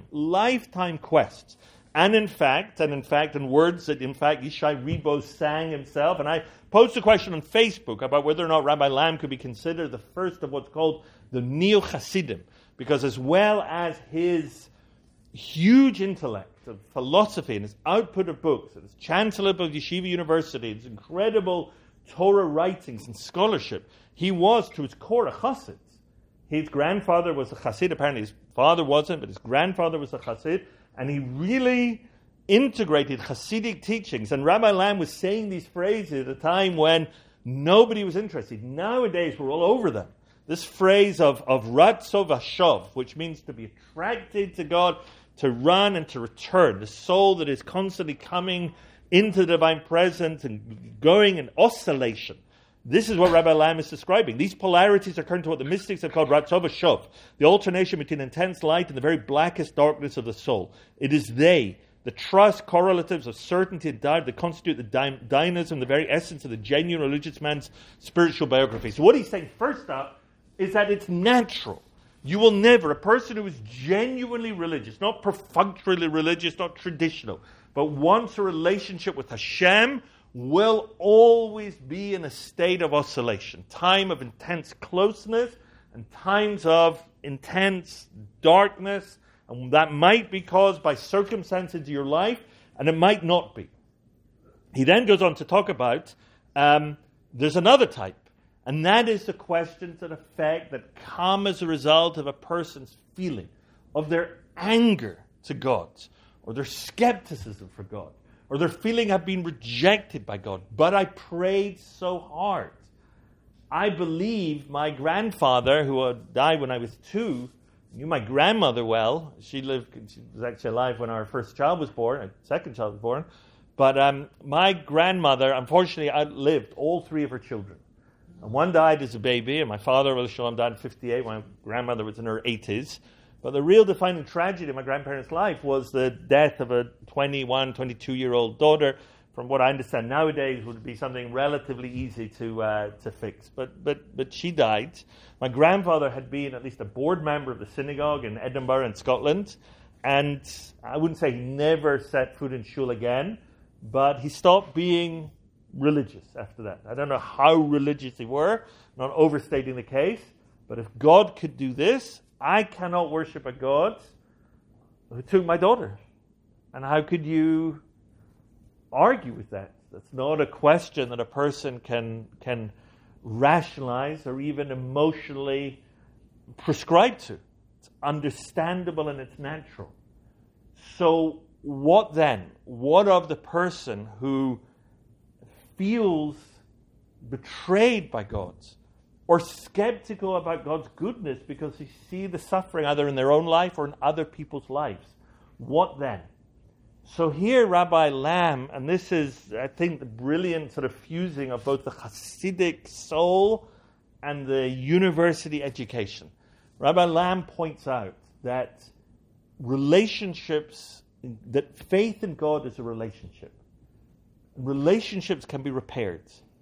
quests. And in fact, in words that, Yishai Rebo sang himself, and I posed a question on Facebook about whether or not Rabbi Lamb could be considered the first of what's called the Neo-Hasidim, because as well as his huge intellect of philosophy and his output of books, and his chancellor of Yeshiva University, his incredible Torah writings and scholarship, he was to his core a Chassid. His grandfather was a Chassid. Apparently his father wasn't, but his grandfather was a Chassid. And he really integrated Hasidic teachings. And Rabbi Lamb was saying these phrases at a time when nobody was interested. Nowadays, we're all over them. This phrase of Ratzon v'Shov, which means to be attracted to God, to run and to return. The soul that is constantly coming into the divine presence and going in oscillation. This is what Rabbi Lam is describing. These polarities occur to what the mystics have called Ratzov Shov, the alternation between intense light and the very blackest darkness of the soul. It is they, the trust correlatives of certainty and doubt, that constitute the dynamism, the very essence of the genuine religious man's spiritual biography. So what he's saying first up is that it's natural. You will never, a person who is genuinely religious, not perfunctorily religious, not traditional, but wants a relationship with Hashem, will always be in a state of oscillation. Time of intense closeness and times of intense darkness. And that might be caused by circumstances in your life, and it might not be. He then goes on to talk about, there's another type, and that is the questions that come as a result of a person's feeling, of their anger to God, or their skepticism for God, or their feeling I've been rejected by God, but I prayed so hard. I believe my grandfather, who died when I was 2, knew my grandmother well. She was actually alive when our first child was born, our second child was born. But my grandmother, unfortunately, outlived all 3 of her children. And one died as a baby, and my father, Shalom, died in 58. My grandmother was in her 80s. But the real defining tragedy in my grandparents' life was the death of a 21, 22-year-old daughter. From what I understand nowadays would be something relatively easy to fix. But she died. My grandfather had been at least a board member of the synagogue in Edinburgh in Scotland. And I wouldn't say he never set foot in shul again, but he stopped being religious after that. I don't know how religious they were, not overstating the case. But if God could do this, I cannot worship a God who took my daughter. And how could you argue with that? That's not a question that a person can rationalize or even emotionally prescribe to. It's understandable and it's natural. So what then? What of the person who feels betrayed by God or skeptical about God's goodness because they see the suffering either in their own life or in other people's lives? What then? So here Rabbi Lam, and this is, I think, the brilliant sort of fusing of both the Hasidic soul and the university education. Rabbi Lam points out that relationships, that faith in God is a relationship. Relationships can be repaired.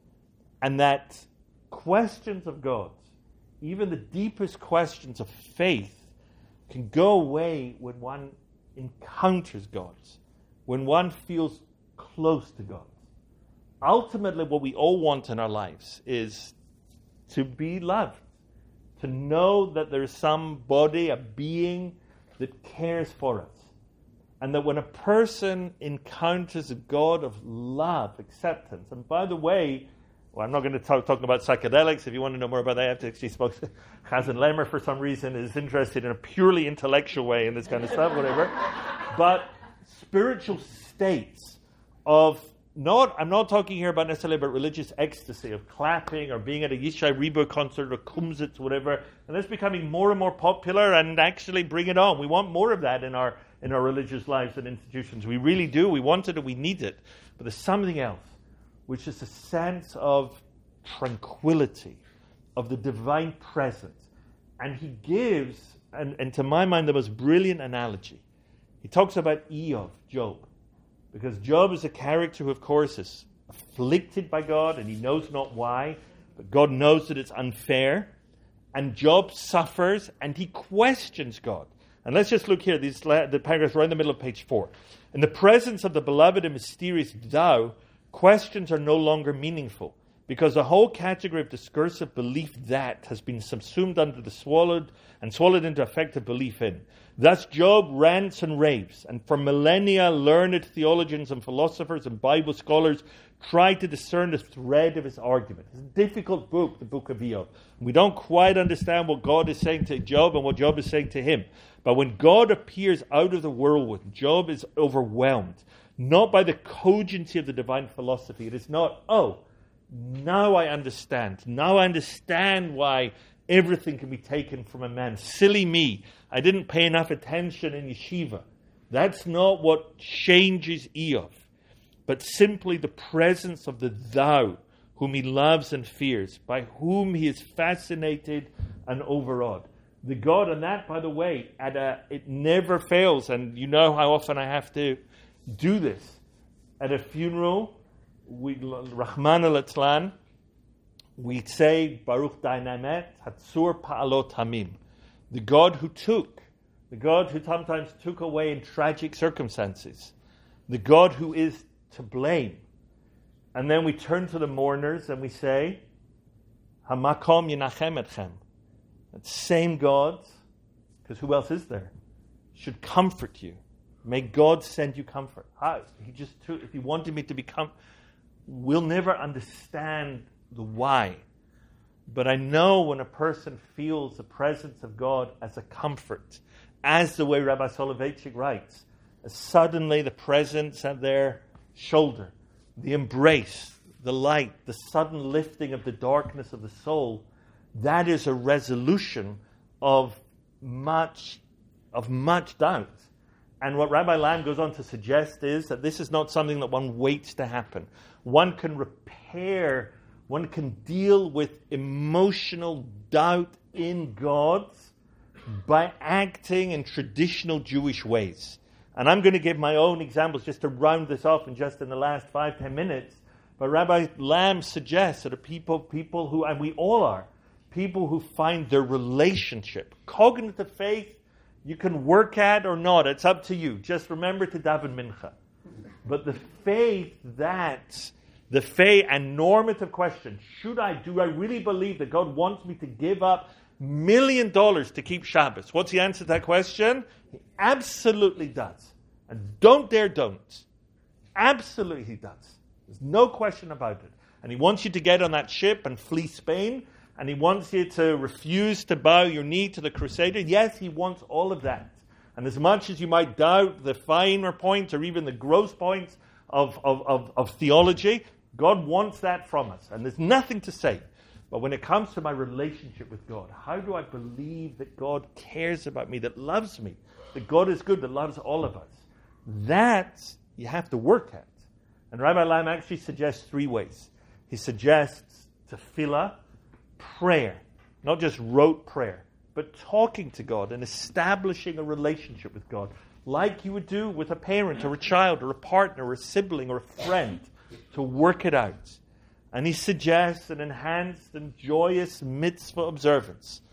And that questions of God, even the deepest questions of faith, can go away when one encounters God, when one feels close to God. Ultimately, what we all want in our lives is to be loved, to know that there is somebody, a being that cares for us. And that when a person encounters a God of love, acceptance, and by the way, well, I'm not going to talking about psychedelics. If you want to know more about that, I have to actually spoke to Chazan Lemmer for some reason, is interested in a purely intellectual way in this kind of stuff, whatever. But spiritual states of I'm not talking here about necessarily about religious ecstasy, of clapping or being at a Yishai Rebo concert or Kumsitz, whatever. And that's becoming more and more popular, and actually bring it on. We want more of that in our religious lives and institutions. We really do. We want it and we need it. But there's something else, which is a sense of tranquility, of the divine presence. And he gives, and to my mind, the most brilliant analogy. He talks about Job. Because Job is a character who, of course, is afflicted by God, and he knows not why, but God knows that it's unfair. And Job suffers, and he questions God. And let's just look here, the paragraphs right in the middle of page 4. In the presence of the beloved and mysterious Thou, questions are no longer meaningful, because the whole category of discursive belief that has been subsumed under the swallowed into effective belief in. Thus Job rants and raves, and for millennia learned theologians and philosophers and Bible scholars try to discern the thread of his argument. It's a difficult book, the book of Job. We don't quite understand what God is saying to Job and what Job is saying to him. But when God appears out of the whirlwind, Job is overwhelmed, not by the cogency of the divine philosophy. It is not, now I understand. Now I understand why everything can be taken from a man. Silly me. I didn't pay enough attention in yeshiva. That's not what changes Eov, but simply the presence of the Thou, whom he loves and fears, by whom he is fascinated and overawed. The God, and that, by the way, it never fails, and you know how often I have to do this. At a funeral, Rahman al-Atzlan, we say, Baruch Dainamet, Hatzur Pa'alot Hamim. The God who sometimes took away in tragic circumstances. The God who is to blame. And then we turn to the mourners and we say, Hamakom Yinachem Etchem. That same God, because who else is there, should comfort you. May God send you comfort. How? If he wanted me to become, we'll never understand the why. But I know when a person feels the presence of God as a comfort, as the way Rabbi Soloveitchik writes, suddenly the presence at their shoulder, the embrace, the light, the sudden lifting of the darkness of the soul, that is a resolution of much doubt. And what Rabbi Lamb goes on to suggest is that this is not something that one waits to happen. One can repair, one can deal with emotional doubt in God by acting in traditional Jewish ways. And I'm going to give my own examples just to round this off in the last 5-10 minutes. But Rabbi Lamb suggests that people who, and we all are, people who find their relationship, cognitive faith, you can work at or not, it's up to you. Just remember to daven mincha. But the faith and normative question, do I really believe that God wants me to give up $1 million to keep Shabbos? What's the answer to that question? He absolutely does. And don't. Absolutely he does. There's no question about it. And he wants you to get on that ship and flee Spain. And he wants you to refuse to bow your knee to the Crusader. Yes, he wants all of that. And as much as you might doubt the finer points or even the gross points of theology, God wants that from us. And there's nothing to say. But when it comes to my relationship with God, how do I believe that God cares about me, that loves me, that God is good, that loves all of us? That you have to work at. And Rabbi Lamb actually suggests 3 ways. He suggests tefillah, prayer, not just rote prayer, but talking to God and establishing a relationship with God, like you would do with a parent or a child or a partner or a sibling or a friend, to work it out. And he suggests an enhanced and joyous mitzvah observance.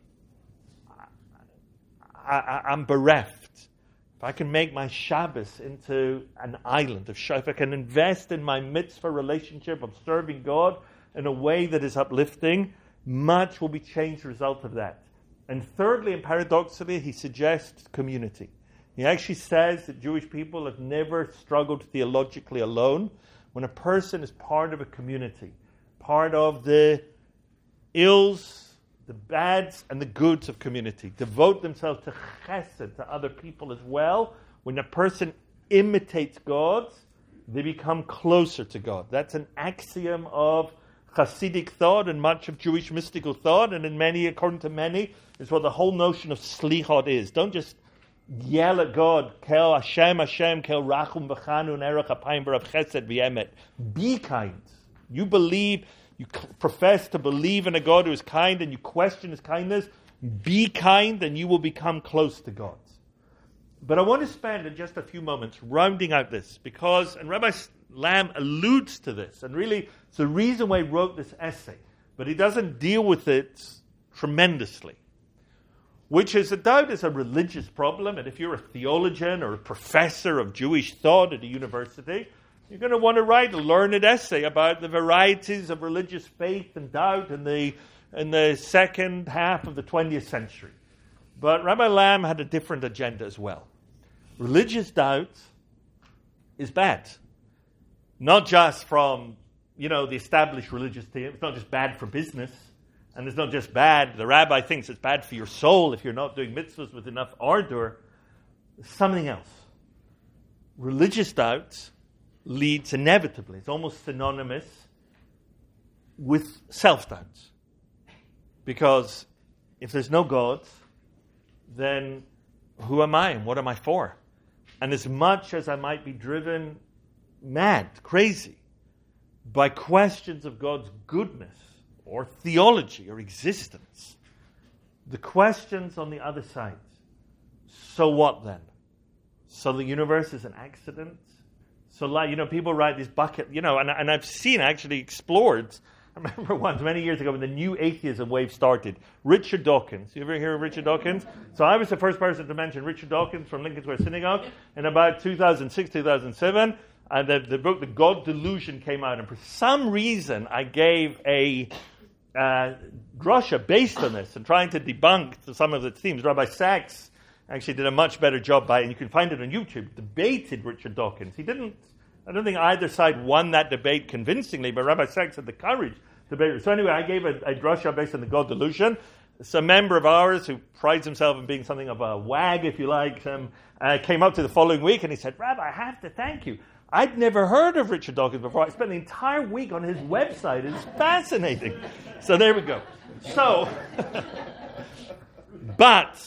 I'm bereft. If I can make my Shabbos into an island, if I can invest in my mitzvah relationship of serving God in a way that is uplifting, much will be changed as a result of that. And thirdly, and paradoxically, he suggests community. He actually says that Jewish people have never struggled theologically alone. When a person is part of a community, part of the ills, the bads, and the goods of community, devote themselves to chesed, to other people as well, when a person imitates God, they become closer to God. That's an axiom of Hasidic thought and much of Jewish mystical thought, and according to many, is what the whole notion of slichot is. Don't just yell at God, Kel Hashem, Hashem, Kel Rachum V'chanu Nerech Apayim B'Rav Chesed V'Emet. Be kind. You profess to believe in a God who is kind, and you question his kindness. Be kind, and you will become close to God. But I want to spend in just a few moments rounding out this, because, and Rabbi Lamb alludes to this, and really it's the reason why he wrote this essay, but he doesn't deal with it tremendously, which is that doubt is a religious problem, and if you're a theologian or a professor of Jewish thought at a university, you're going to want to write a learned essay about the varieties of religious faith and doubt in the second half of the 20th century. But Rabbi Lamb had a different agenda as well. Religious doubt is bad. Not just from, the established religious team. It's not just bad for business. And it's not just bad. The rabbi thinks it's bad for your soul if you're not doing mitzvahs with enough ardor. It's something else. Religious doubt leads inevitably, it's almost synonymous with self-doubt. Because if there's no God, then who am I and what am I for? And as much as I might be driven mad, crazy, by questions of God's goodness or theology or existence. The questions on the other side. So what then? So the universe is an accident? So people write this bucket, and I've seen, actually explored. I remember once, many years ago, when the new atheism wave started, Richard Dawkins. You ever hear of Richard Dawkins? So I was the first person to mention Richard Dawkins from Lincoln Square Synagogue in about 2006, 2007. And the book, The God Delusion, came out. And for some reason, I gave a drasha based on this and trying to debunk some of its themes. Rabbi Sachs actually did a much better job and you can find it on YouTube, debated Richard Dawkins. I don't think either side won that debate convincingly, but Rabbi Sachs had the courage to debate it. So anyway, I gave a drasha based on the God Delusion. It's a member of ours who prides himself on being something of a wag, if you like, came up to the following week and he said, Rabbi, I have to thank you. I'd never heard of Richard Dawkins before. I spent the entire week on his website. It's fascinating. So there we go. So, but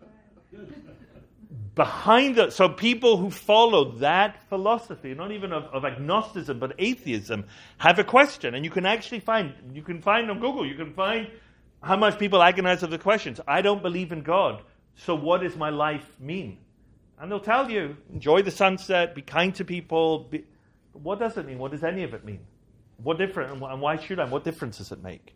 so people who follow that philosophy, not even of agnosticism, but atheism, have a question. And you can actually find on Google, you can find how much people agonize over the questions. I don't believe in God, so what does my life mean? And they'll tell you, enjoy the sunset, be kind to people. What does it mean? What does any of it mean? What different? And why should I? What difference does it make?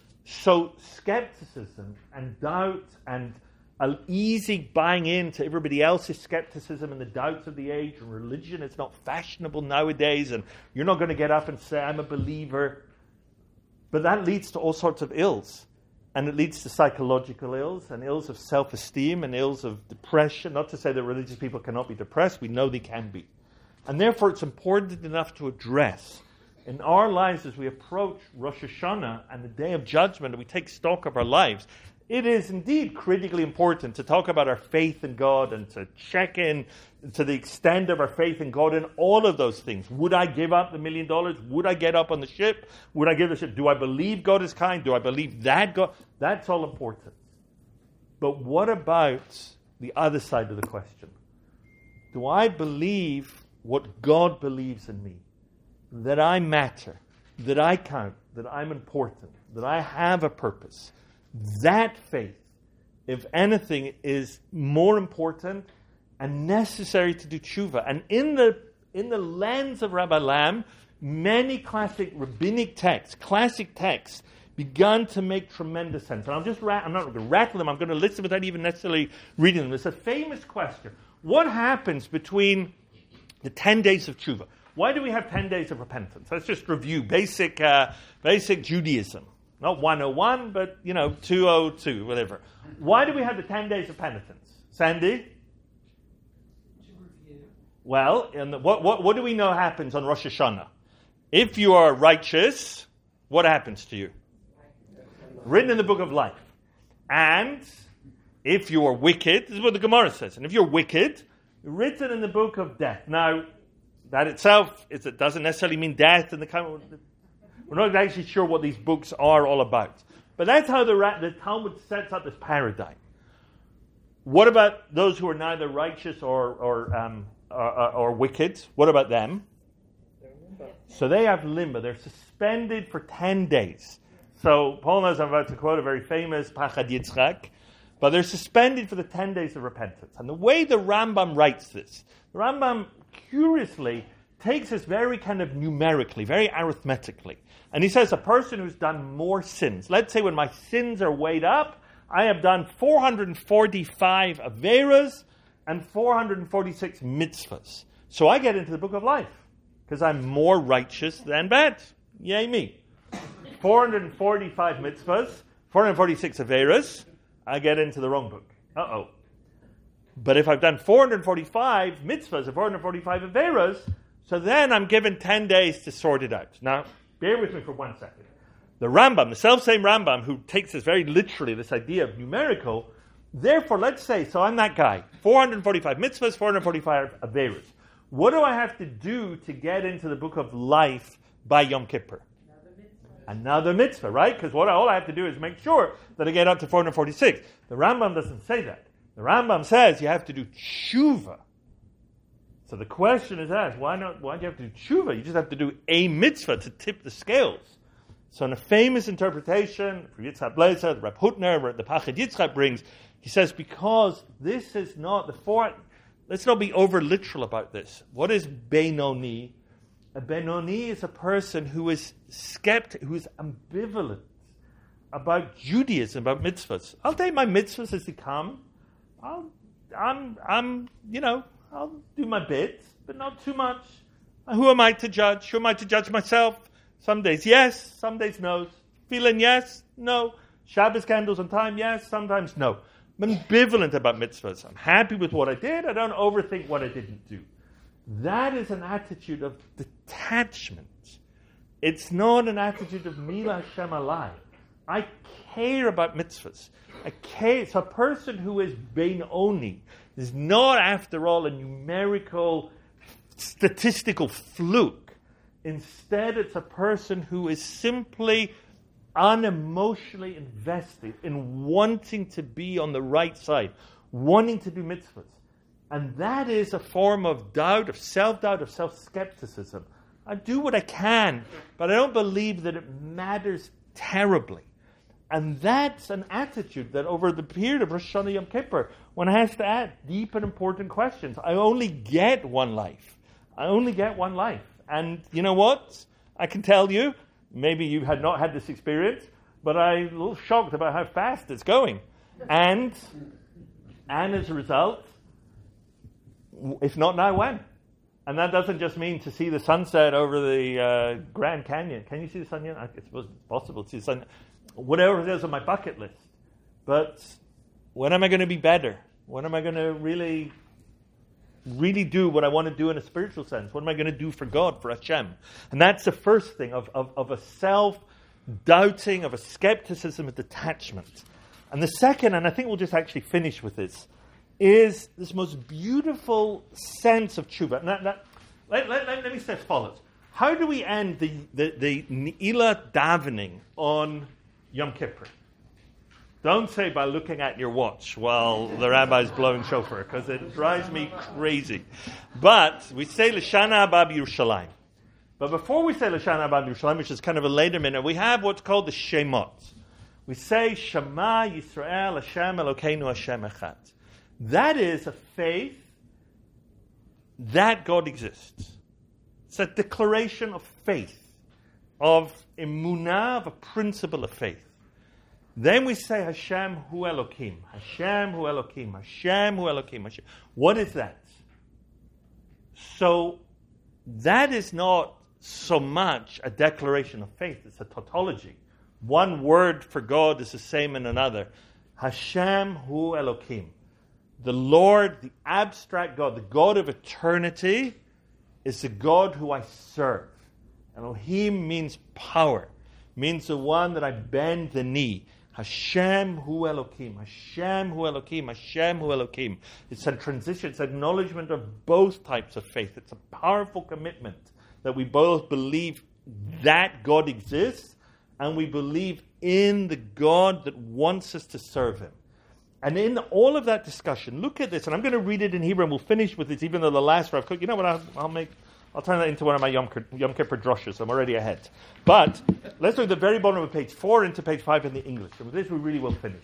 So skepticism and doubt and an easy buying into everybody else's skepticism and the doubts of the age, and religion is not fashionable nowadays, and you're not going to get up and say, I'm a believer. But that leads to all sorts of ills. And it leads to psychological ills, and ills of self-esteem, and ills of depression. Not to say that religious people cannot be depressed. We know they can be. And therefore, it's important enough to address in our lives as we approach Rosh Hashanah and the Day of Judgment, and we take stock of our lives. It is indeed critically important to talk about our faith in God and to check in to the extent of our faith in God in all of those things. Would I give up the $1 million? Would I get up on the ship? Would I give the ship? Do I believe God is kind? Do I believe that God? That's all important. But what about the other side of the question? Do I believe what God believes in me? That I matter, that I count, that I'm important, that I have a purpose? That faith, if anything, is more important and necessary to do tshuva. And in the lens of Rabbi Lam, many classic rabbinic texts, classic texts, begun to make tremendous sense. And I'm not going to rattle them, I'm going to list them without even necessarily reading them. It's a famous question. What happens between the 10 days of tshuva? Why do we have 10 days of repentance? Let's just review basic Judaism. Not 101, but, 202, whatever. Why do we have the 10 days of penitence? Sandy? To review. Well, what do we know happens on Rosh Hashanah? If you are righteous, what happens to you? Written in the book of life. And if you are wicked, this is what the Gemara says, and if you're wicked, written in the book of death. Now, that itself, it doesn't necessarily mean death in the kind of... We're not actually sure what these books are all about. But that's how the Talmud sets up this paradigm. What about those who are neither righteous or wicked? What about them? So they have limbo. They're suspended for 10 days. So Paul knows I'm about to quote a very famous Pachad Yitzchak. But they're suspended for the 10 days of repentance. And the way the Rambam writes this, the Rambam curiously takes this very kind of numerically, very arithmetically. And he says a person who's done more sins. Let's say when my sins are weighed up, I have done 445 averas and 446 mitzvahs. So I get into the book of life because I'm more righteous than bad. Yay me. 445 mitzvahs, 446 averas, I get into the wrong book. Uh-oh. But if I've done 445 mitzvahs and 445 averas, so then I'm given 10 days to sort it out. Now, bear with me for 1 second. The Rambam, the self-same Rambam, who takes this very literally, this idea of numerical, therefore, let's say, so I'm that guy, 445 mitzvahs, 445 averas. What do I have to do to get into the book of life by Yom Kippur? Another mitzvah, right? Because all I have to do is make sure that I get up to 446. The Rambam doesn't say that. The Rambam says you have to do tshuva. So the question is asked, why do you have to do tshuva? You just have to do a mitzvah to tip the scales. So in a famous interpretation, for Yitzhak Blazer, the Reb Hutner, the Pachad Yitzchak brings, he says, because this is not let's not be over literal about this. What is Benoni? A Benoni is a person who is skeptic, who is ambivalent about Judaism, about mitzvahs. I'll take my mitzvahs as they come. I'll do my bit, but not too much. Who am I to judge? Who am I to judge myself? Some days yes, some days no. Feeling yes, no. Shabbos candles on time, yes, sometimes no. I'm ambivalent about mitzvahs. I'm happy with what I did. I don't overthink what I didn't do. That is an attitude of detachment. It's not an attitude of Mila Hashem alai. I care about mitzvahs. I care. So a person who is Benoni is not, after all, a numerical, statistical fluke. Instead, it's a person who is simply unemotionally invested in wanting to be on the right side, wanting to do mitzvahs. And that is a form of doubt, of self-doubt, of self-skepticism. I do what I can, but I don't believe that it matters terribly. And that's an attitude that over the period of Rosh Hashanah Yom Kippur, one has to ask deep and important questions. I only get one life. I only get one life. And you know what? I can tell you, maybe you had not had this experience, but I'm a little shocked about how fast it's going. And as a result, if not now, when? And that doesn't just mean to see the sunset over the Grand Canyon. Can you see the sun yet? I suppose it's possible to see the sun. Whatever it is on my bucket list. But when am I going to be better? When am I going to really do what I want to do in a spiritual sense? What am I going to do for God, for Hashem? And that's the first thing of a self-doubting, of a skepticism, a detachment. And the second, and I think we'll just actually finish with this, is this most beautiful sense of tshuva. Now, let me say as follows. How do we end the Ne'ilah davening on Yom Kippur? Don't say by looking at your watch while the rabbi's blowing shofar, because it drives me crazy. But we say L'Shana Haba B'Yerushalayim. But before we say L'Shana Haba B'Yerushalayim, which is kind of a later minute, we have what's called the Shemot. We say Shema Yisrael Hashem Elokeinu Hashem Echad. That is a faith that God exists. It's a declaration of faith, of emunah, of a principle of faith. Then we say Hashem Hu Elokim, Hashem Hu Elokim, Hashem Hu Elokim, Hashem. What is that? So that is not so much a declaration of faith, it's a tautology. One word for God is the same in another. Hashem Hu Elokim. The Lord, the abstract God, the God of eternity, is the God who I serve. Elohim means power, means the one that I bend the knee. Hashem Hu Elokim, Hashem Hu Elokim, Hashem Hu Elokim. It's a transition, it's an acknowledgement of both types of faith. It's a powerful commitment that we both believe that God exists and we believe in the God that wants us to serve Him. And in all of that discussion, look at this, and I'm going to read it in Hebrew, and we'll finish with this, even though the last Rav Kook, you know what, I'll turn that into one of my Yom Kippur droshes. I'm already ahead. But let's look at the very bottom of page 4 into page 5 in the English. And with this, we really will finish.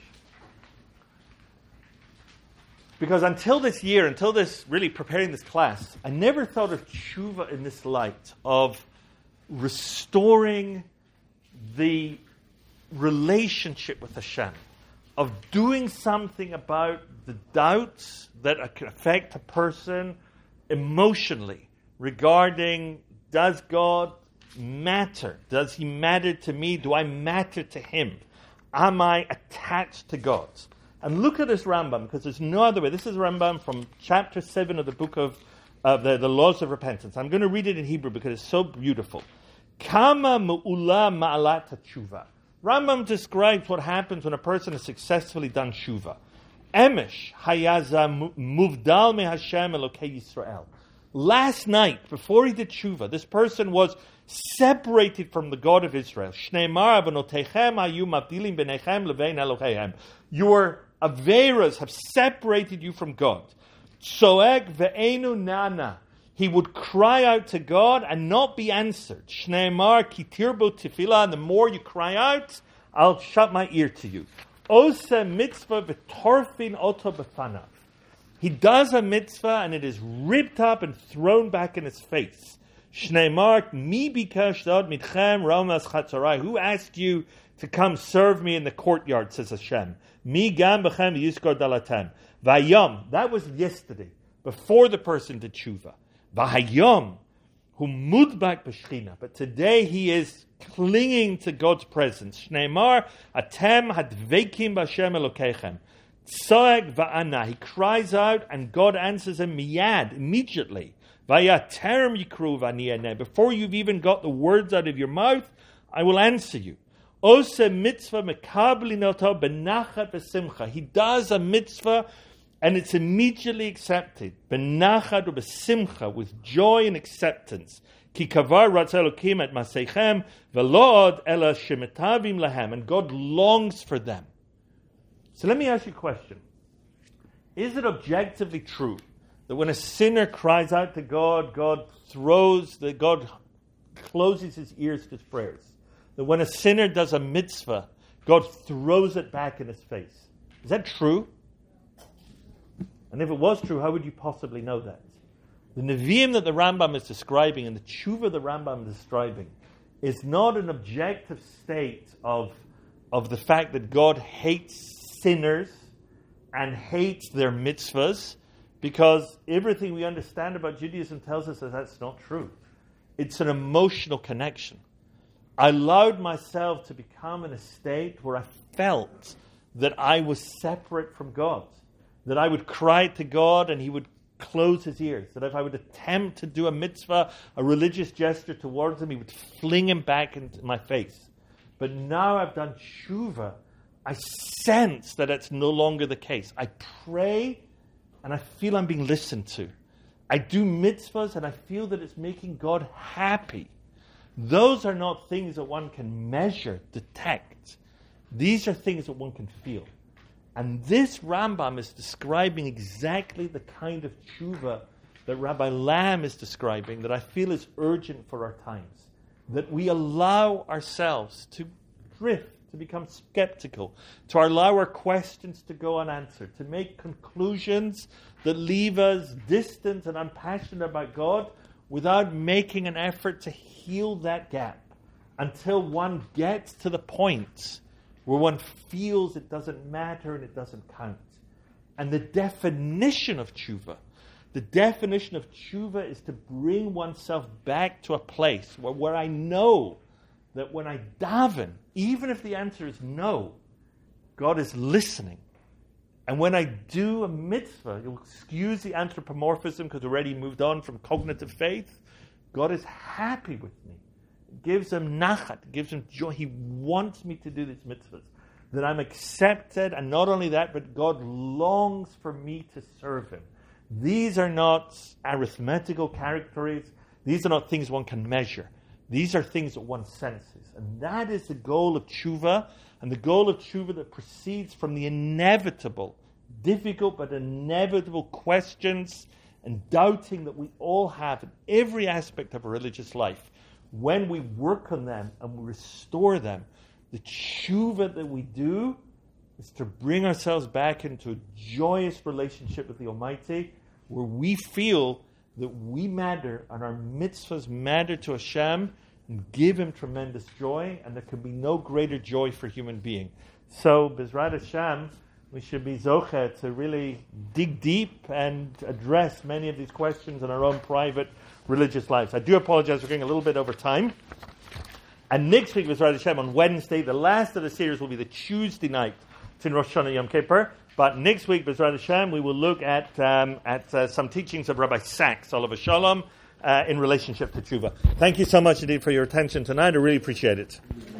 Because until this year, until this, really preparing this class, I never thought of tshuva in this light, of restoring the relationship with Hashem, of doing something about the doubts that can affect a person emotionally regarding, does God matter? Does He matter to me? Do I matter to Him? Am I attached to God? And look at this Rambam, because there's no other way. This is Rambam from chapter 7 of the book of the Laws of Repentance. I'm going to read it in Hebrew because it's so beautiful. Kama mu'ula ma'alat tshuva. Rambam describes what happens when a person has successfully done tshuva. Emesh hayaza muvdal me Hashem Elokei Yisrael. Last night, before he did tshuva, this person was separated from the God of Israel. Shneimar avonotechem hayu mavdilim benechem levein Elokehem. Your averas have separated you from God. Tzoeg ve'enu nana. he would cry out to God and not be answered. Shneimar ki tirbo tefillah, and the more you cry out, I'll shut my ear to you. Ose mitzvah v'torfin oto b'fanav. He does a mitzvah and it is ripped up and thrown back in his face. Shneimar mi bikash dod mitchem romas chatzarai. Who asked you to come serve me in the courtyard, says Hashem. Mi gam b'chem yiskor dalatem. Vayom, that was yesterday, before the person did tshuva. Vayom, who mudbak b'shchina. But today he is clinging to God's presence. Shneimar atem hadvekim b'Hashem elokechem. Tzoeg va'ana. He cries out and God answers him miyad, immediately. Vayaterem yikru v'aniyaneh. Before you've even got the words out of your mouth, I will answer you. Ose mitzvah mekablinoto benachat v'simcha. He does a mitzvah and it's immediately accepted. Benachat v'simcha, with joy and acceptance. Ki kavar ratzah Elokim et maseichem v'lo ela shemetavim lahem. And God longs for them. So let me ask you a question. Is it objectively true that when a sinner cries out to God, God closes his ears to his prayers? That when a sinner does a mitzvah, God throws it back in his face? Is that true? And if it was true, how would you possibly know that? The Nevi'im that the Rambam is describing and the tshuva the Rambam is describing is not an objective state of the fact that God hates sinners and hates their mitzvahs, because everything we understand about Judaism tells us that that's not true. It's an emotional connection. I allowed myself to become in a state where I felt that I was separate from God, that I would cry to God and he would close his ears, that if I would attempt to do a mitzvah, a religious gesture towards him, he would fling him back into my face. But now I've done tshuva, I sense that it's no longer the case. I pray and I feel I'm being listened to. I do mitzvahs and I feel that it's making God happy. Those are not things that one can measure, detect. These are things that one can feel. And this Rambam is describing exactly the kind of tshuva that Rabbi Lamb is describing, that I feel is urgent for our times. That we allow ourselves to drift, to become skeptical, to allow our questions to go unanswered, to make conclusions that leave us distant and unpassionate about God without making an effort to heal that gap until one gets to the point where one feels it doesn't matter and it doesn't count. And the definition of tshuva is to bring oneself back to a place where I know that when I daven, even if the answer is no, God is listening. And when I do a mitzvah, you'll excuse the anthropomorphism because we already moved on from cognitive faith, God is happy with me. It gives him nachat, it gives him joy. He wants me to do these mitzvahs, that I'm accepted, and not only that, but God longs for me to serve him. These are not arithmetical characteristics. These are not things one can measure. These are things that one senses. And that is the goal of tshuva, and the goal of tshuva that proceeds from the inevitable, difficult but inevitable questions and doubting that we all have in every aspect of our religious life. When we work on them and we restore them, the tshuva that we do is to bring ourselves back into a joyous relationship with the Almighty, where we feel that we matter and our mitzvahs matter to Hashem and give him tremendous joy, and there can be no greater joy for a human being. So, Bezrat Hashem, we should be zocheh to really dig deep and address many of these questions in our own private religious lives. I do apologize for going a little bit over time. And next week, Bezrat Hashem, on Wednesday, the last of the series will be the Tuesday night in Rosh Hashanah Yom Kippur. But next week, Bezrat Hashem, we will look at some teachings of Rabbi Sachs, Oliver Shalom, in relationship to tshuva. Thank you so much indeed for your attention tonight. I really appreciate it.